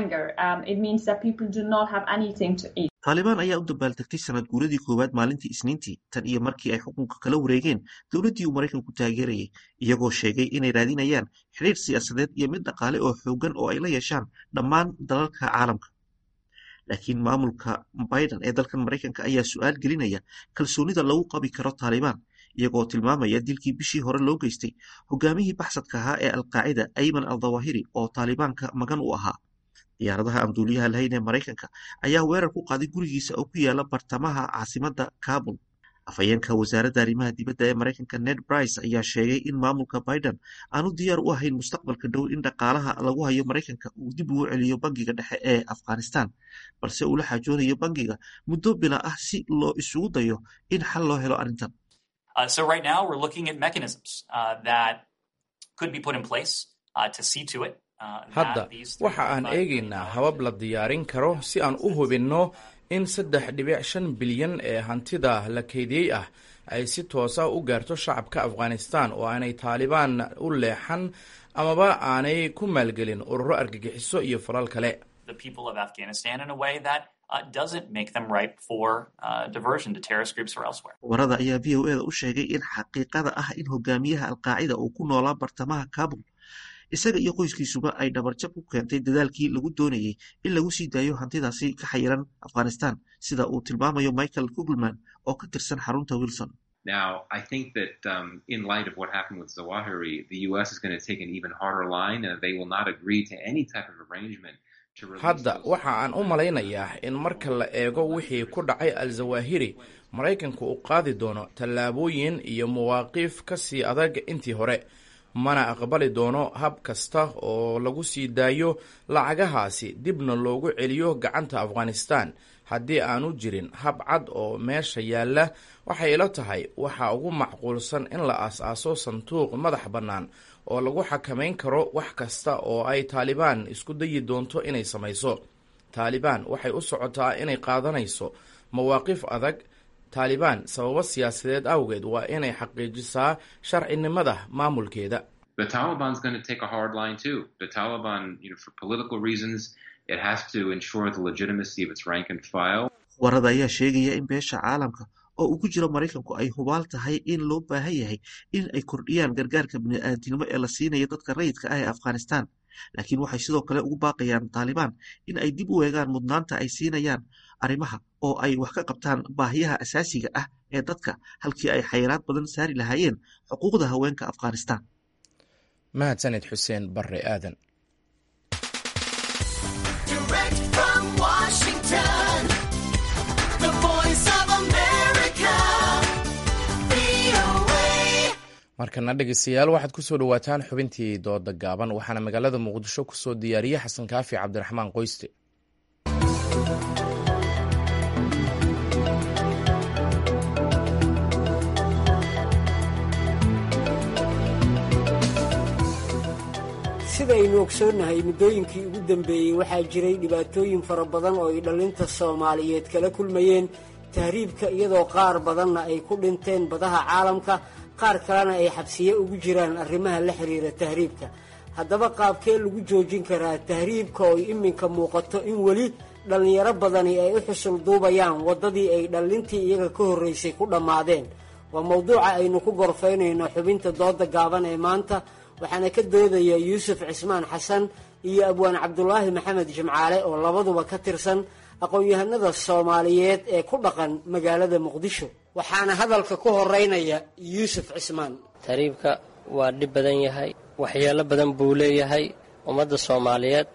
taalibaan ayaa u dabbaaltegtay sanad guuradii koowaad maalintii isniintii tan iyo markii ay xukunka kala wareegeen dowladdii uu maraykanku taageerayay, iyagoo sheegay inay raadinayaan xiriir siyaasadeed iyo mid dhaqaale oo xooggan oo ay la yeeshaan dhammaan dalalka caalamka. laakiin maamulka biden ee dalkan maraykanka ayaa su-aal gelinaya kalsoonida lagu qabi karo taalibaan, iyagoo tilmaamaya dilkii bishii hore loo geystay hogaamihii baxsadka ahaa ee alqaacida ayman al dawahiri oo taalibaanka magan u ahaa. diyaaradaha amduuliyaha lahayn ee maraykanka ayaa weerar ku qaaday gurigiisa oo ku yaala bartamaha caasimadda kabul. afhayeenka wasaaradda arrimaha dibadda ee maraykanka Ned Price ayaa sheegay in maamulka Biden aanu diyaar u ahayn mustaqbalka dhow in dhaqaalaha lagu hayo maraykanka uu dib ugu celiyo bangiga dhexe ee Afghanistan, balse uu la xajoonayo bangiga muddo bila ah si loo isugu dayo in xal loo helo arrintan. Uh, so right now we're looking at mechanisms uh, that could be put in place uh, to see to it. Hadda waxa aan eegaynaa habab la diyaarin karo si aan u hubinno in saddex dhibic shan bilyan ee hantida la keydiyey ah ay si toosa u gaarto shacabka Afghanistan oo aanay Taliban u leexan amaba aanay ku maalgelin ururo argagixiso iyo falal kale. The people of Afghanistan in a way that uh, doesn't make them ripe for uh, diversion to terrorist groups or elsewhere. Warada ayaa V O A da u sheegay in xaqiiqada ah in hogaamiyaha Al-Qaacida uu ku noolaa bartamaha Kabul isaga iyo qoyskiisuba ay dhabarjab ku keentay dadaalkii lagu doonayay in lagu sii daayo hantidaasi ka xayiran Afghanistan, sida uu tilmaamayo Michael Kugelman oo ka tirsan xarunta Wilson. Now, I think that um, in light of what happened with Zawahiri, the U S is going to take an even harder line and they will not agree to any type of arrangement. Hadda waxa aan u malaynayaa in marka la eego wixii ku dhacay al-Zawahiri, Maraykanku uu qaadi doono tallaabooyin iyo mawaaqif ka sii adag intii hore. Mana aqbali doono hab kasta oo lagu sii daayo lacagahaasi dibna loogu celiyo gacanta Afghanistan haddii aanu jirin hab cad oo meesha yaalla. Waxay ila tahay waxa ugu macquulsan in la aas-aaso sanduuq madax bannaan oo lagu xakamayn karo wax kasta oo ay Taliban isku dayi doonto inay samayso. Taliban waxay u socotaa inay qaadanayso mawaaqif adag. Taliban sababo siyaasadeed awgeed waa inay xaqiijisaa sharcinimada maamulkeeda. The Taliban's going to take a hard line too. The Taliban, you know, for political reasons, it has to ensure the legitimacy of its rank and file. Warada ayaa sheegaya in beesha caalamka oo ugu jira Maraykanku ay hubaal tahay in loo baahan yahay in ay kordhiyaan gargaarka bini'aadantinimo ee la siinayo dadka rayidka ah ee Afghanistan. Laakiin waxay sidoo kale ugu baaqayaan Taliban in ay dib u eegaan mudnaanta ay siinayaan arrimaha oo ay wax ka qabtaan baahiyaha asaasiga ah ee dadka halkii ay xayiraad badan saari lahaayeen xuquuqda haweenka Afghanistan. Mahadsanid Xuseen Barre Aadan. markana dhegeystayaal waxaad ku soo dhawaataan xubintii dooda gaaban waxaana magaalada Muqdisho ku soo diyaariyay Xasan Kaafi Cabdiraxmaan Qoyste. sidaynu ogsoonnahay muddooyinkii ugu dambeeyey waxaa jiray dhibaatooyin fara badan oo ay dhallinta Soomaaliyeed kala kulmayeen tahriibka, iyadoo qaar badanna ay ku dhinteen badaha caalamka, qaar kalena ay xabsiye ugu jiraan arrimaha la xiriira tahriibka. haddaba qaabkee lagu joojin karaa tahriibka oo iminka muuqato in weli dhallinyaro badani ay u xusul duubayaan waddadii ay dhallintii iyaga ka horraysay ku dhammaadeen? waa mawduuca aynu ku gorfaynayno xubinta dooda gaaban ee maanta, waxaana ka doodaya yuusuf cismaan xasan iyo abwaan cabdulaahi maxamed jimcaale oo labaduba ka tirsan aqoon-yahanada Soomaaliyeed ee ku dhaqan magaalada Muqdisho. waxaana hadalka ku horeynaya yuusuf cismaan. tahriibka waa dhib badan yahay, waxyeelo badan buu leeyahay ummadda Soomaaliyeed.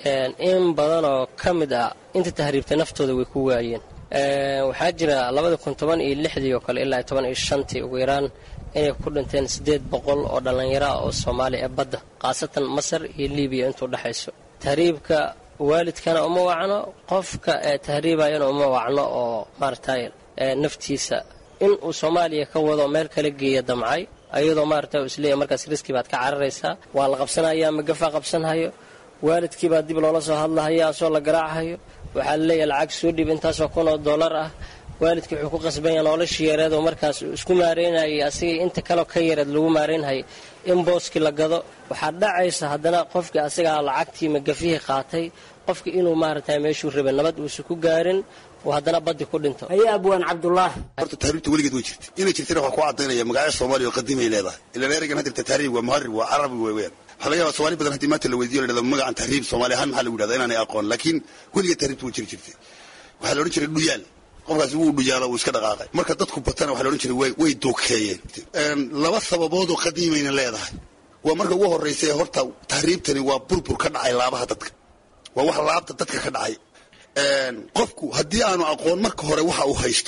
in badan oo ka mid ah inta tahriibta naftooda way ku waayeen. waxaa jira labada kun toban iyo lixdii oo kale ilaa toban iyo shantii ugu yaraan inay ku dhinteen siddeed boqol oo dhallinyaro ah oo Soomaali ee badda, khaasatan Masar iyo Liibiya intuu dhaxayso. tahriibka waalidkana uma wacno, qofka ee tahriibayana uma wacno oo maaragtay naftiisa in uu Soomaaliya ka wado meel kala geeya damcay, ayadoo maaragtay uu isleeyahay markaas riski baad ka cararaysaa, waa la qabsanayaa, magafa qabsanhayo, waalidkii baa dib loola soo hadlahayaa, soo la garaacayo, waxaa laleeyahay lacag soo dhib intaasoo kun oo dollar ah. waalidkii wuxuu ku qasbanya noloshii yareed oo markaas isku maareynayay asigii inta kaleo ka yareed lagu maareynhayay in booskii la gado. waxaa dhacaysa haddana qofkii asagaa lacagtii magafihii qaatay, qofkii inuu maaragtay meeshuu rabay nabad uusan ku gaarin oo haddana baddi ku dhinto. haye abwaan cabdulaahi. horta tahriibta weligeed way jirtay, inay jirtana waxaa ku caddaynaya magacyo Soomaaliya oo qadiimay leedahay. ilaan ereygan hadda tahriib waa muharib, waa carabi weeyaan. waxaa laga yaabaa Soomaali badan haddii maanta la weydiiyo la dhahdo magacan tahriib Soomaali ahaan maxaa lagu yidhahdaa inaanay aqoon, laakiin weligeed tahriibta way jiri jirtay. waxaa la odhan jiray dhuyaal, qofkaas wuu dhuyaalo uu iska dhaqaaqay. marka dadku batana waxaa la odhan jiray way way duukeeyeen. laba sababood oo qadiimayna leedahay. waa marka ugu horreysay horta tahriibtani waa burbur ka dhacay laabaha dadka, waa wax laabta dadka ka dhacay. qofku haddii aanu aqoon marka hore waxa uu haysto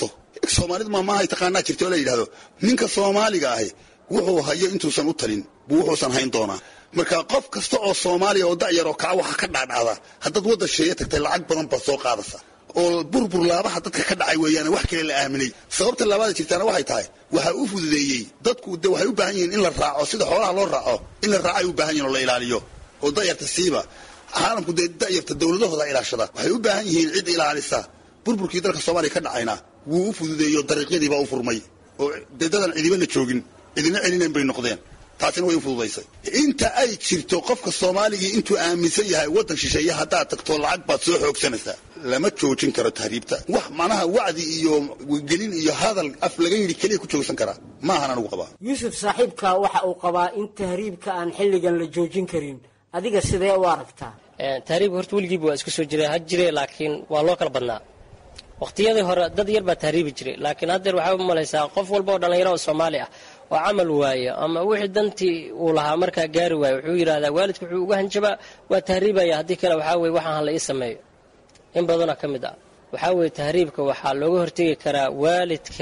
soomaalidu maamaha ay taqaanaa jirta oo la yidhahdo ninka soomaaliga ahi wuxuu hayo intuusan u talin buu wuxuusan hayn doonaa marka qof kasta oo soomaaliya oo da'yar oo kaca waxa ka dhaadhacda haddaad wadda sheeye tagtay lacag badan baad soo qaadaysa oo burbur laabaha dadka ka dhacay weeyaan wax kale la aaminay sababta labaad jirtaana waxay tahay waxa uu fududeeyey dadku de waxay u baahan yihiin in la raaco sida xoolaha loo raaco in la raaco ay u baahan yihiin oo la ilaaliyo oo da'yarta siiba caalamku dee da'yarta dowladahooda ilaashada waxay u baahan yihiin cid ilaalisa burburkii dalka soomaaliya ka dhacayna wuu u fududeeyo dariiqyadii baa u furmay oo dedadan cidibana joogin cidina celinayn bay noqdeen taasina way u fududaysay inta ay jirto qofka soomaaligii intuu aaminsan yahay waddan shisheeye haddaad tagto lacag baad soo xoogsanaysaa lama joojin karo tahriibta wax macnaha wacdi iyo gelin iyo hadal af laga yidhi keliya ku joogsan karaa ma ahan anugu qabaa yuusuf saaxiibka waxa uu qabaa in tahriibka aan xilligan la joojin karin adiga sidee u aragtaa tahriibka horta weligiiba waa isku soo jiray ha jire laakiin waa loo kala badnaa waqtiyadii hore dad yar baa tahriibi jiray laakiin haddeer waxaa u malaysaa qof walba oo dhallinyaro oo soomaali ah oo camal waayo ama wixii dantii uu lahaa markaa gaari waayo wuxuu yidhahdaa waalidku wuxuu uga hanjabaa waa tahriibaya haddii kale waxaa weye waxaan hala ii sameeyo in badanoo ka mid ah waxaa weye tahriibka waxaa looga hortegi karaa waalidka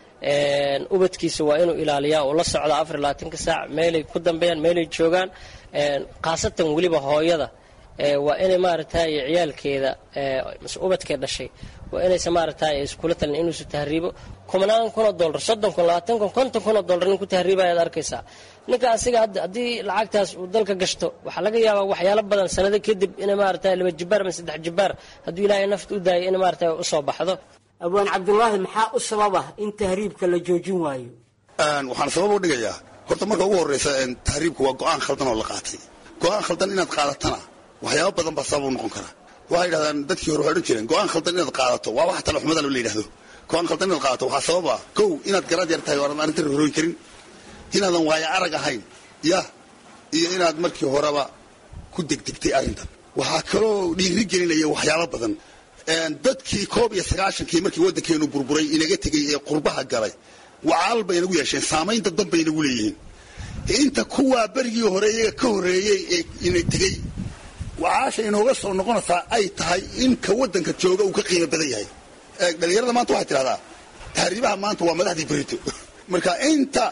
ubadkiisa waa inuu ilaaliyaa oo la socda afar iyo labaatanka saac meelay ku dambeeyaan meelay joogaan khaasatan weliba hooyada waa inay maaragtay ciyaalkeeda mase ubadkee dhashay waa inaysa maaragtay iskula talin inuusu tahriibo kumanaan kun oo dollar soddon kun labaatan kun konton kun oo dollar nin ku tahriibaya ad arkaysaa ninka asiga hadda haddii lacagtaas uu dalka gashto waxaa laga yaabaa waxyaalo badan sanado kadib inay maaragtay laba jibaar ama saddex jibaar hadduu ilaahay nafta u daayay in maaragtay usoo baxdo abwaan cabdulaahi maxaa u sababa in tahriibka la joojin waayo waxaan sabab u dhigayaa horta marka ugu horreysa tahriibku waa go-aan khaldan oo la qaatay go-aan khaldan inaad qaadatana waxyaaba badan baa sabab u noqon kara waxay yidhahdaan dadkii hore waxay odhan jireen go-aan khaldan inaad qaadato waa wax talaxumada la yidhahdo go-aan khaldan inaad qaadato waxaa sabab ah kow inaad garaad yar tahay oo aadan arrinta rorooyi karin inaadan waayo arag ahayn ya iyo inaad markii horeba ku degdegtay arrintan waxaa kaloo dhiiri gelinaya waxyaaba badan dadkii koob iyo sagaashankii markii waddankeenu burburay inaga tegey ee qurbaha galay wacaal bay inagu yeesheen saamaynta dan bay inagu leeyihiin inta kuwaa berigii hore iyaga ka horreeyey ee ina tegey wacaasha inooga soo noqonaysaa ay tahay in ka waddanka jooga uu ka qiimo badan yahay dhalinyarada maanta waxay tidhahdaa tahriibaha maanta waa madaxdii berito marka inta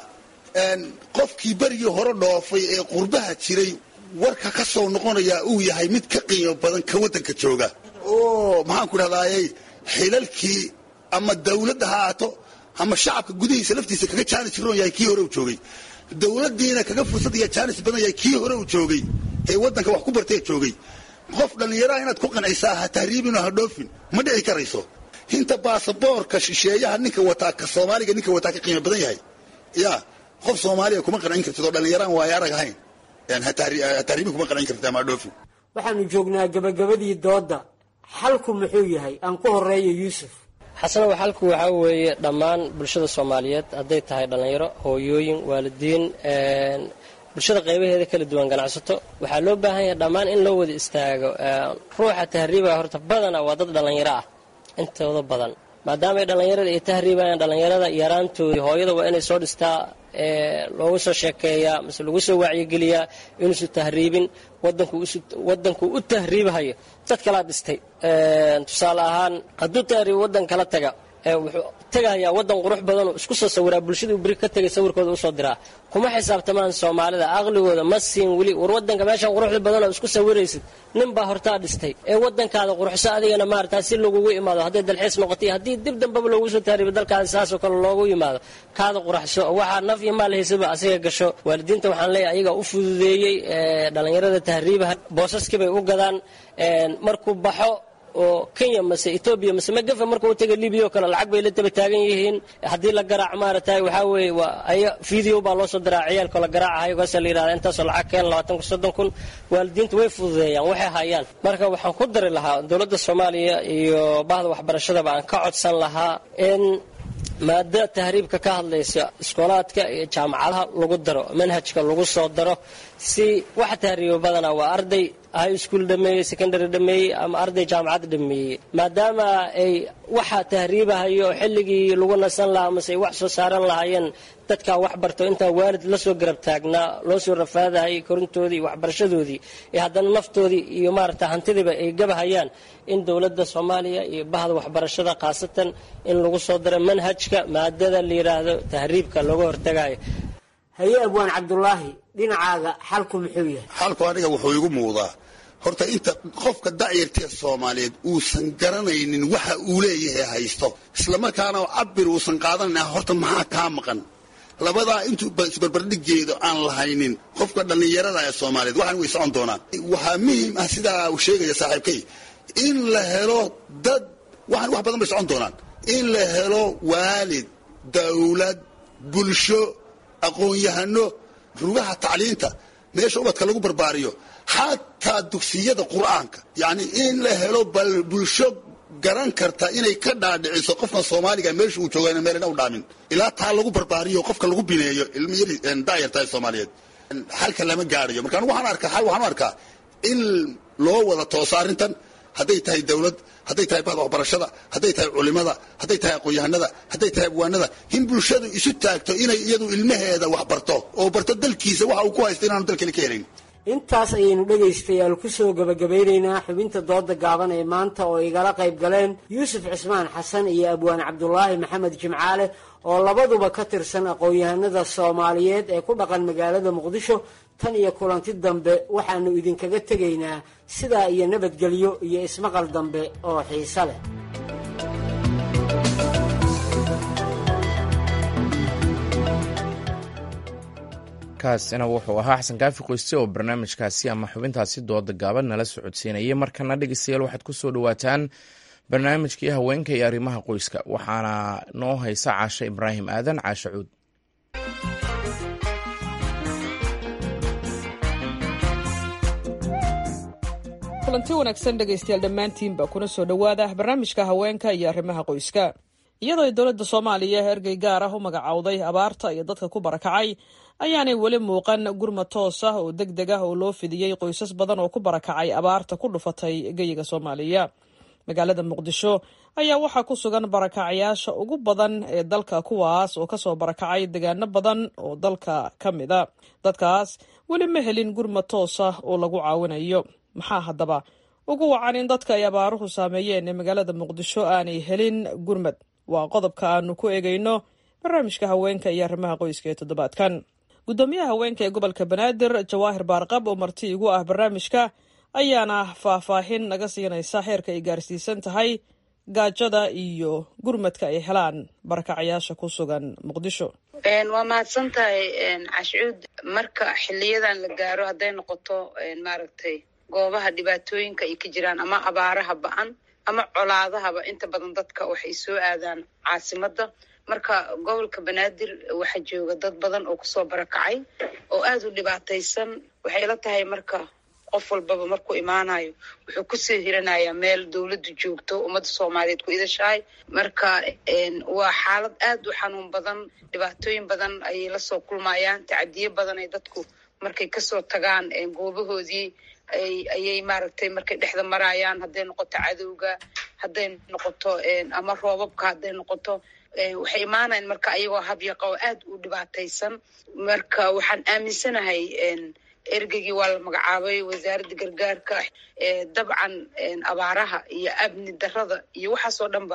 qofkii berigii hore dhoofay ee qurbaha jiray warka ka soo noqonayaa uu yahay mid ka qiimo badan ka waddanka jooga oo maxaan ku dhahdaayey xilalkii ama dawladda ha aato ama shacabka gudihiisa laftiisa kaga jaanis roon yahay kii hore uu joogay dawladdiina kaga fursad iyo jaanis badan yahay kii hore uu joogay ee waddanka wax ku bartee joogay qof dhallinyaraha inaad ku qancisaa ha tahriibin oo ha dhoofin ma dhici karayso inta baasaboorka shisheeyaha ninka wataa ka soomaaliga ninka wataa ka qiimo badan yahay ya qof soomaaliya kuma qancin kartid oo dhallinyaraan waayo arag ahayn ha tahriibin kuma qancin kartid ama ha dhoofin waxaanu joognaa gabagabadii doodda xalku muxuu yahay aan ku horeeyo yuusuf xasanow xalku waxaa weeye dhammaan bulshada soomaaliyeed hadday tahay dhallinyaro hooyooyin waalidiin bulshada qaybaheeda kala duwan ganacsato waxaa loo baahan yahay dhammaan in loo wada istaago ruuxa tahriibaya horta badana waa dad dhallinyaro ah intooda badan maadaama ay dhallinyarada ay tahriibayaan dhallinyarada yaraantoodii hooyada waa inay soo dhistaa loogu soo sheekeeyaa mase lagu soo wacyigeliyaa inuusu tahriibin wadanku u tahriibahayo dad kalaa dhistay tusaale ahaan hadduu tahriib waddan kala taga wuxuu tegahayaa waddan qurux badanoo isku soo sawiraa bulshadii beri ka tegay sawirkooda usoo diraa kuma xisaabtamaan soomaalida aqligooda ma siin weli war waddanka meeshan quruxda badanoo isku sawiraysid nin baa hortaa dhistay ee waddankaada quruxso adigana maaragtaa si lagugu imaado hadday dalxiis noqotay haddii dib dambaba loogu soo tahriibo dalkaada saasoo kale loogu yimaado kaada quraxso waxaa naf iyo maal haysaba asiga gasho waalidiinta waxaan leeyahay ayagaa u fududeeyey dhallinyarada tahriibaha boosaskii bay u gadaan markuu baxo oo Kenya mase Ethiopia mase magafa marka uu taga Libya kala lacag bay la taba taagan yihiin hadii la garaac maartay waxa weey waa ay video baa loo soo diraa ciyaalka la garaacayo gaas la yiraahdo intaas oo lacag keen labaatan kun soddon kun waalidiintu way fududeeyaan waxay hayaan marka waxaan ku dari lahaa dawladda Soomaaliya iyo bahda waxbarashada baan ka codsan lahaa in maada tahriibka ka hadlaysa iskoolaadka iyo jaamacadaha lagu daro manhajka lagu soo daro si waxa tahriibo badanaa waa arday high school dhameeyey secondary dhameeyey ama arday jaamacad dhameeyey maadaama ay waxa tahriibahayo xilligii lagu nasan lahaa ama say wax soo saaran lahaayeen dadka wax barto inta waalid la soo garab taagnaa loo soo rafaadahay korintoodii waxbarashadoodii ee haddana naftoodii iyo maaragta hantidiiba ay gabahayaan in dowladda Soomaaliya iyo bahda waxbarashada qaasatan in lagu soo daro manhajka maadada la yiraahdo tahriibka lagu hortagayo haye abwaan Cabdullaahi dhinacaaga xalku muxuu yahay xalku aniga wuxuu igu muuqdaa horta inta qofka da'yarta Soomaaliyeed uu san garanaynin waxa uu leeyahay haysto isla markaana cabir uu san qaadanaa horta maxaa ka maqan labada intuu isbarbardhigeedo aan lahaynin qofka dhalinyarada ee Soomaaliyeed waxaan way socon doonaan waxa muhiim ah sida uu sheegay saaxiibkay in la helo dad waxaan wax badan bay socon doonaan in la helo waalid dawlad bulsho aqoon-yahano rugaha tacliinta meesha ubadka lagu barbaariyo xataa dugsiyada qur-aanka yacni in la helo bal bulsho garan karta inay ka dhaadhiciso qofka Soomaaliga meesha uu joogo meel inuu dhaamin ilaa taa lagu barbaariyo qofka lagu bineeyo ilmiyada daayarta Soomaaliyeed halka lama gaarayo marka waxaan arkaa hal waxaan arkaa in loo wada toosaarintan hadday tahay dawlad hadday tahay bahda waxbarashada hadday tahay culimada hadday tahay aqoon-yahanada hadday tahay abwaanada in bulshadu isu taagto inay iyadu ilmaheeda wax barto oo barto dalkiisa waxa uu ku haysto inaanu dalkani ka helin intaas ayaynu dhegaystayaal ku soo gabagabeynaynaa xubinta dooda gaaban ee maanta oo igala qayb galeen yuusuf cismaan xasan iyo abwaan Cabdullaahi Maxamed Jimcaale oo labaduba ka tirsan aqoon-yahanada Soomaaliyeed ee ku dhaqan magaalada Muqdisho tan iyo kulanti dambe waxaanu idinkaga tegaynaa sidaa iyo nabadgelyo iyo ismaqal dambe oo xiiso leh kaasina wuxuu ahaa xasan kaafi qoyste oo barnaamijkaasi ama xubintaasi dooda gaaban nala socodsiinayay markana dhegeystayaal waxaad ku soo dhawaataan barnaamijkii haweenka iyo arrimaha qoyska waxaana noo haysa caashe ibraahim aadan caashe cuud kulanti wanaagsan dhegaystayaal dhammaantiinba kuna soo dhowaada barnaamijka haweenka iyo arrimaha qoyska iyadoo ay dowladda Soomaaliya ergey gaar ah u magacowday abaarta iyo dadka ku barakacay ayaanay weli muuqan gurmad toos ah oo degdeg ah oo loo fidiyey qoysas badan oo ku barakacay abaarta ku dhufatay geyiga Soomaaliya magaalada Muqdisho ayaa waxaa ku sugan barakacayaasha ugu badan ee dalka kuwaas oo kasoo barakacay deegaano badan oo dalka ka mid ah dadkaas weli ma helin gurmad toos ah oo lagu caawinayo maxaa haddaba ugu wacan in dadka ay abaaruhu saameeyeen ee magaalada Muqdisho aanay helin gurmad waa qodobka aanu ku eegayno barnaamijka haweenka iyo arrimaha qoyska ee toddobaadkan gudoomiyaha haweenka ee gobolka Banaadir Jawaahir Baarqab oo marti igu ah barnaamijka ayaana faahfaahin naga siinaysa heerka ay gaarsiisan tahay gaajada iyo gurmadka ay helaan barakacayaasha ku sugan Muqdisho waa mahadsan tahay cashuud marka xiliyadan la gaaro hadday noqoto maaragtay goobaha dhibaatooyinka ay ka jiraan ama abaaraha ba'an ama colaadahaba inta badan dadka waxay soo aadaan caasimadda marka gobolka Banaadir waxa jooga dad badan oo kusoo barakacay oo aad u dhibaataysan waxay la tahay marka qof walbaba markuu imaanayo wuxuu ku soo hiranayaa meel dawladdu joogto ummadda Soomaaliyeed ku idashahay marka waa xaalad aad u xanuun badan dhibaatooyin badan ay la soo kulmayaan tacadiye badan ay dadku markay ka soo tagaan goobahoodii ay ayay maaragtay markay dhexda marayaan hadday noqoto cadowga hadday noqoto ama roobabka hadday noqoto waxay imaanayaan marka ayagoo habyaqa oo aad u dhibaataysan marka waxaan aaminsanahay ergeygii waa la magacaabay wasaaradda gargaarka dabcan abaaraha iyo amni darrada iyo waxaasoo dhanba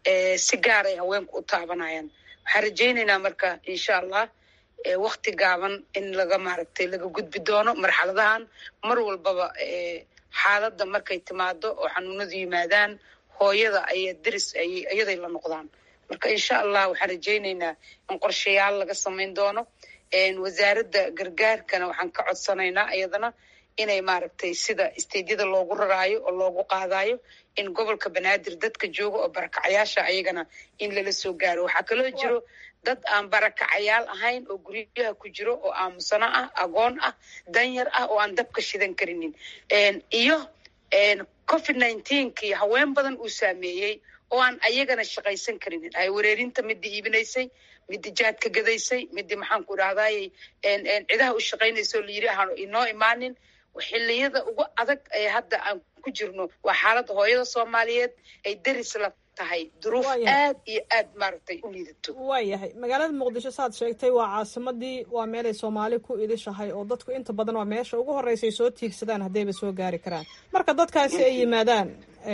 si gaar ay haweenku u taabanayaan waxaan rajaynaynaa marka insha allah waqti gaaban in laga maaragtay laga gudbi doono marxaladahan mar walbaba xaaladda markay timaado oo xanuunadu yimaadaan hooyada ayay diris ayay iyaday la noqdaan marka insha allah waxaan rajaynaynaa in qorshayaal laga samayn doono wasaaradda gargaarkana waxaan ka codsanaynaa iyadana inay maaragtay sida isteedyada loogu raraayo oo loogu qaadayo in gobolka Banaadir dadka jooga oo barakacayaasha ayagana in lala soo gaaro waxaa kaloo jiro dad aan barakacayaal ahayn oo guryaha ku jiro oo aamusana ah agoon ah danyar ah oo aan dabka shidan karinin iyo covid nineteen kii haween badan uu saameeyey oo aan ayagana shaqaysan karinin ay wareerinta midii iibinaysay midii jaadka gadaysay midii maxaan ku idhahdaay cidaha u shaqaynayso la yidhi ahaan inoo imaanin xilliyada ugu adag ee hadda aan ku jirno waa xaaladda hooyada soomaaliyeed ay deris la tahay duruuf aad iyo aad maaragtay u liidato. waayahay magaalada muqdisho saad sheegtay waa caasimadii waa meelay soomaali ku idishahay oo dadku inta badan waa meesha ugu horreysay soo tiigsadaan haddayba soo gaari karaan. marka dadkaasi ay yimaadaan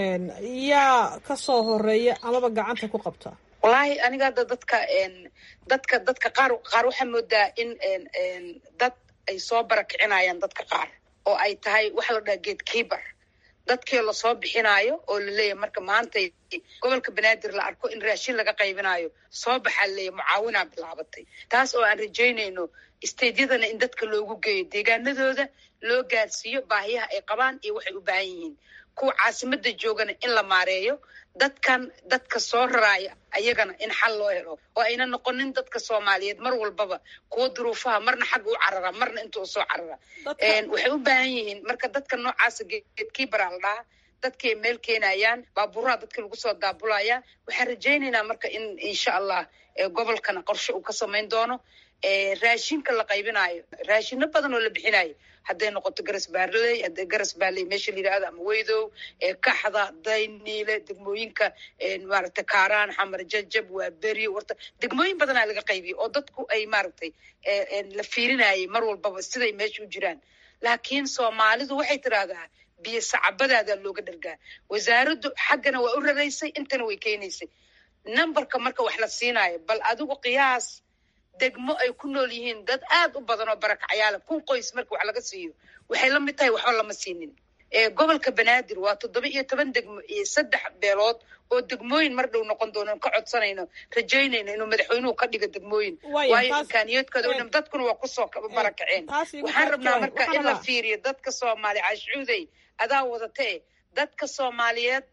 yaa ka soo horeeya amaba gacanta ku qabta? wallaahi aniga hadda dadka dadka dadka qaar qaar waxaa moodaa in dad ay soo barakicinayaan dadka qaar oo ay tahay waxa la dhaha gatekeeper dadkii lasoo bixinaayo oo laleeyahay marka maanta gobolka banaadir la arko in raashin laga qaybinayo soo baxaa laleeyahay mucaawinaa bilaabatay taas oo aan rajaynayno isteedyadana in dadka loogu geeyo deegaanadooda loo gaarsiiyo baahiyaha ay qabaan iyo waxay u baahan yihiin kuwa caasimada joogana in la maareeyo dadkan dadka soo raraaya ayagana in xal loo helo oo ayna noqonin dadka soomaaliyeed mar walbaba kuwa duruufaha marna xagga u carara marna inta u soo carara waxay u baahan yihiin marka dadka noocaasa geedkiibara la dhaha dadkay meel keenayaan baabuuraha dadka lagu soo daabulaya waxaan rajaynaynaa marka in insha allah gobolkana qorshe uu ka samayn doono raashinka la qaybinayo raashino badan oo la bixinayo hadday noqoto garas baarley hadday garas baarley meesha la yidhahdo ama weydow kaxda dayniile degmooyinka maaragtay kaaraan xamar jajab waa beri warta degmooyin badanaa laga qaybiyey oo dadku ay maaragtay la fiirinayay mar walbaba siday meesha u jiraan laakiin soomaalidu waxay tidhaahdaa biyo sacabadaada looga dhargaa wasaaraddu xaggana waa u raraysay intana way keenaysay numberka marka wax la siinayo bal adigu qiyaas degmo ay ku nool yihiin dad aad u badan oo barakacyaala kun qoys marka wax laga siiyo waxay la mid tahay waxba lama siinin gobolka banaadir waa toddoba iyo toban degmo iyo saddex beelood oo degmooyin mar dhow noqon doono ka codsanayno rajaynayno inuu madaxweynuhu ka dhigo degmooyin waayo imkaaniyoodkooda o dhan dadkuna waa kusoo barakaceen waxaan rabnaa marka in la fiiriyo dadka soomaali cashuuday adaa wadatee dadka soomaaliyeed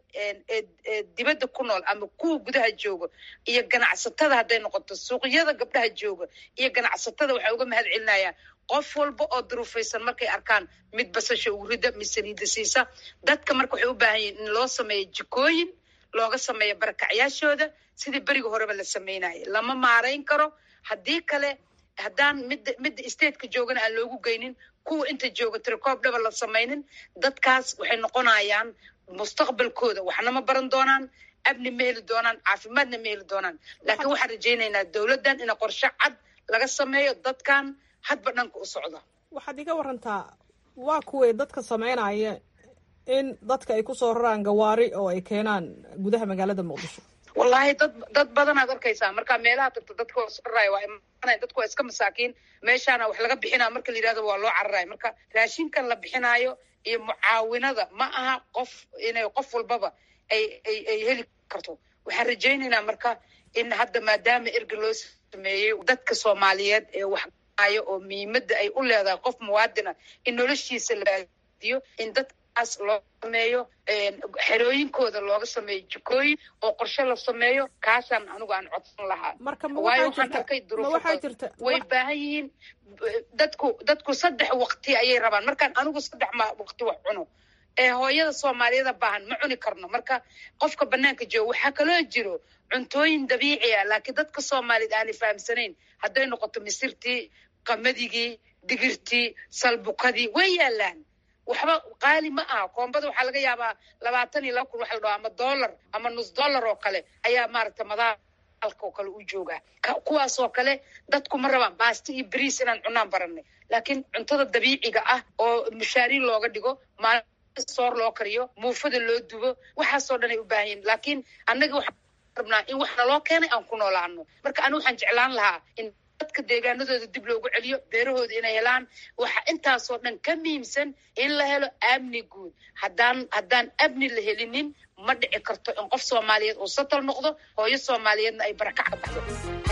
ee dibadda ku nool ama kuwa gudaha jooga iyo ganacsatada hadday noqoto suuqyada gabdhaha jooga iyo ganacsatada waxaa uga mahad celinayaa qof walba oo duruufaysan markay arkaan mid basasha urida mid saliida siisa dadka marka waxay u baahan yihiin in loo sameeyo jikooyin looga sameeyo barakacyaashooda sidii beriga horeba la samaynayo lama maarayn karo haddii kale haddaan midda midda stateka joogana aan loogu geynin kuwa inta jooga tirikoob dhaba la samaynin dadkaas waxay noqonayaan mustaqbalkooda waxna ma baran doonaan abni ma heli doonaan caafimaadna ma heli doonaan laakiin waxaan rajaynaynaa dowladdan ina qorshe cad laga sameeyo dadkan hadba dhanka u socda. waxaad iga warantaa waa kuway dadka samaynaya in dadka ay kusoo raraan gawaari oo ay keenaan gudaha magaalada muqdisho? wallaahi dad dad badanaad arkaysaa markaa meelaha tagto dadka oo raraya waa imaanaya dadku waa iska masaakiin meeshaana wax laga bixinaa marka la yidhahdo waa loo cararaya marka raashinkan la bixinaayo iyo mucaawinada ma aha qof inay qof walbaba ay ay ay heli karto waxaan rajaynaynaa marka in hadda maadaama erga loo sameeyey dadka soomaaliyeed ee wax ayo oo muhiimadda ay u leedahay qof muwaadina in noloshiisa la baadiyo in dadkaas loo sameeyo xerooyinkooda looga sameeyo jikooyin oo qorshe la sameeyo kaasaan anigu aan codsan lahaa waayo waxaan arkay duruufo way baahan yihiin dadku dadku saddex waqti ayay rabaan markaan anigu saddex ma waqti wax cuno ee hooyada soomaaliyada baahan ma cuni karno marka qofka banaanka jooga waxaa kaloo jiro cuntooyin dabiici ah laakiin dadka soomaaliyeed aanay fahamsanayn hadday noqoto misirtii qamadigi digirtii salbukadii way yaalaan waxba qaali ma aha koombada waxaa laga yaabaa labaatan iyo laba kun waxa la dhaho ama dollar ama nus dollar oo kale ayaa maaragta madaalka oo kale u joogaa kuwaas oo kale dadku ma rabaan baasti iyo bariis inaan cunaan baranay laakiin cuntada dabiiciga ah oo mushaariin looga dhigo maalin soor loo kariyo muufada loo dubo waxaasoo dhan ay u baahan yihin laakiin annaga waxaan rabnaa in wax naloo keenay aan ku noolaano marka anigu waxaan jeclaan lahaa in dadka deegaanadooda dib loogu celiyo beerahooda inay helaan waxa intaasoo dhan ka muhiimsan in la helo amni guud haddaan haddaan amni la helinin ma dhici karto in qof soomaaliyeed uu satal noqdo hooyo soomaaliyeedna ay barakac ka baxdo.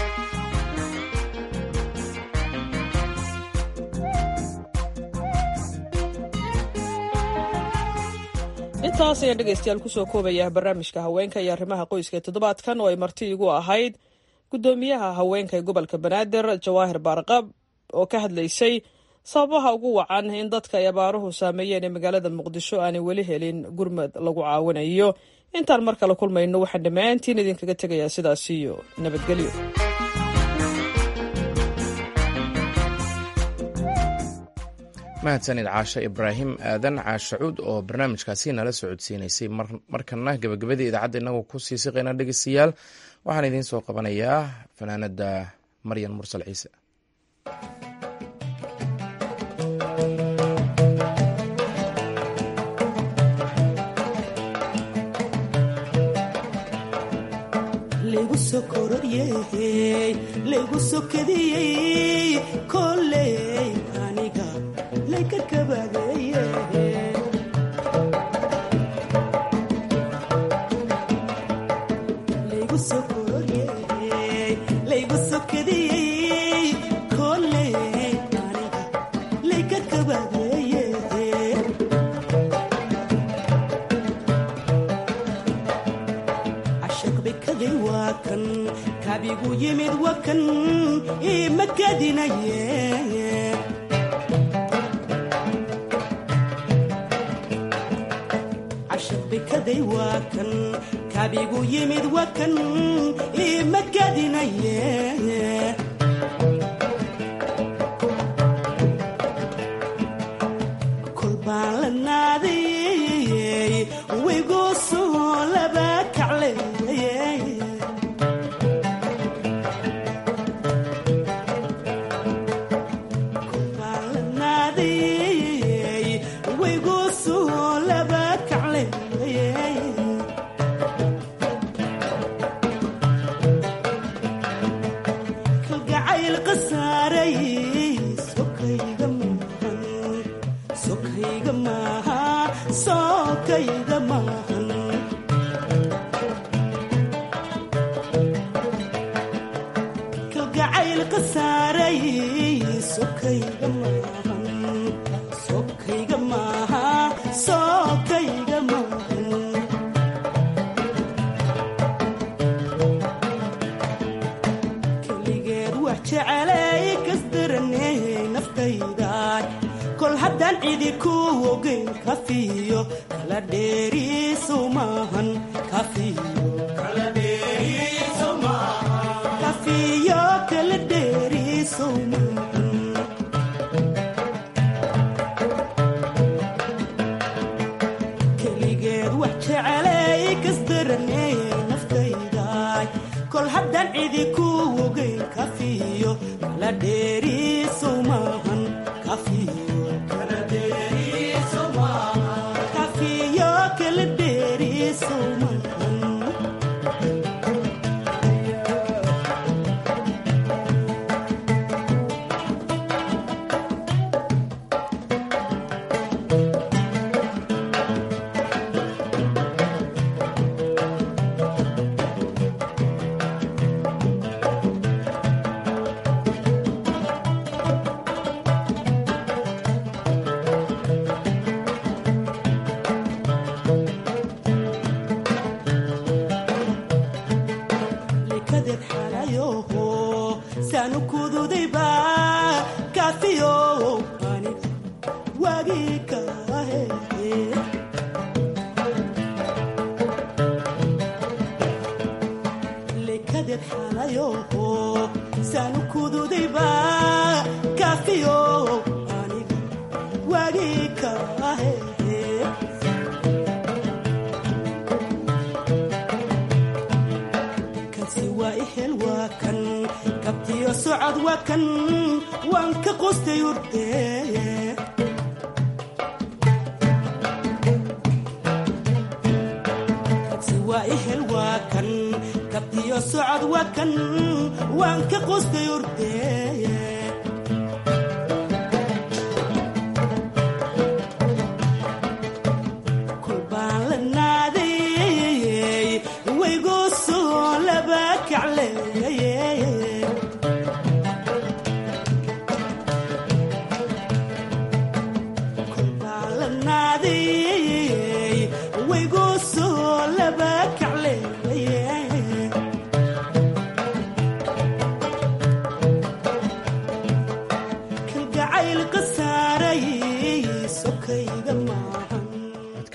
intaas ayaan dhegaystayaal kusoo koobayaa barnaamijka haweenka iyo arrimaha qoyska ee toddobaadkan oo ay marti igu ahayd guddoomiyaha haweenka ee gobolka banaadir jawaahir baarqab oo ka hadlaysay sababaha ugu wacan in dadka ay abaaruhu saameeyeen ee magaalada muqdisho aanay weli helin gurmad lagu caawinayo intaan mar kale kulmayno waxaan dhammaantiin idinkaga tegayaa sidaas iyo nabadgelyo. mahadsanid caashe ibraahim aadan caashacuud oo barnaamijkaasi nala socodsiinaysay. markana gabagabadii idaacadda inagoo ku sii siqayna dhegeystayaal waxaan idiin soo qabanayaa fanaanada maryan mursal ciise. kabigu yimid wakan imakadinaye cashaq bikaday wakan kabigu yimid wakan imakadinaye kolbaan la naadiyey wigu soo laba kacle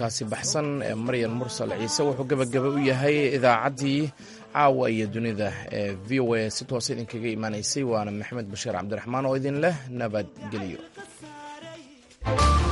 codkaasi baxsan ee maryan mursal ciise wuxuu gebagaba u yahay idaacaddii caawa iyo dunida ee v o a si toos idinkaga imaanaysay. waana maxamed bashiir cabdiraxmaan oo idin leh nabadgelyo.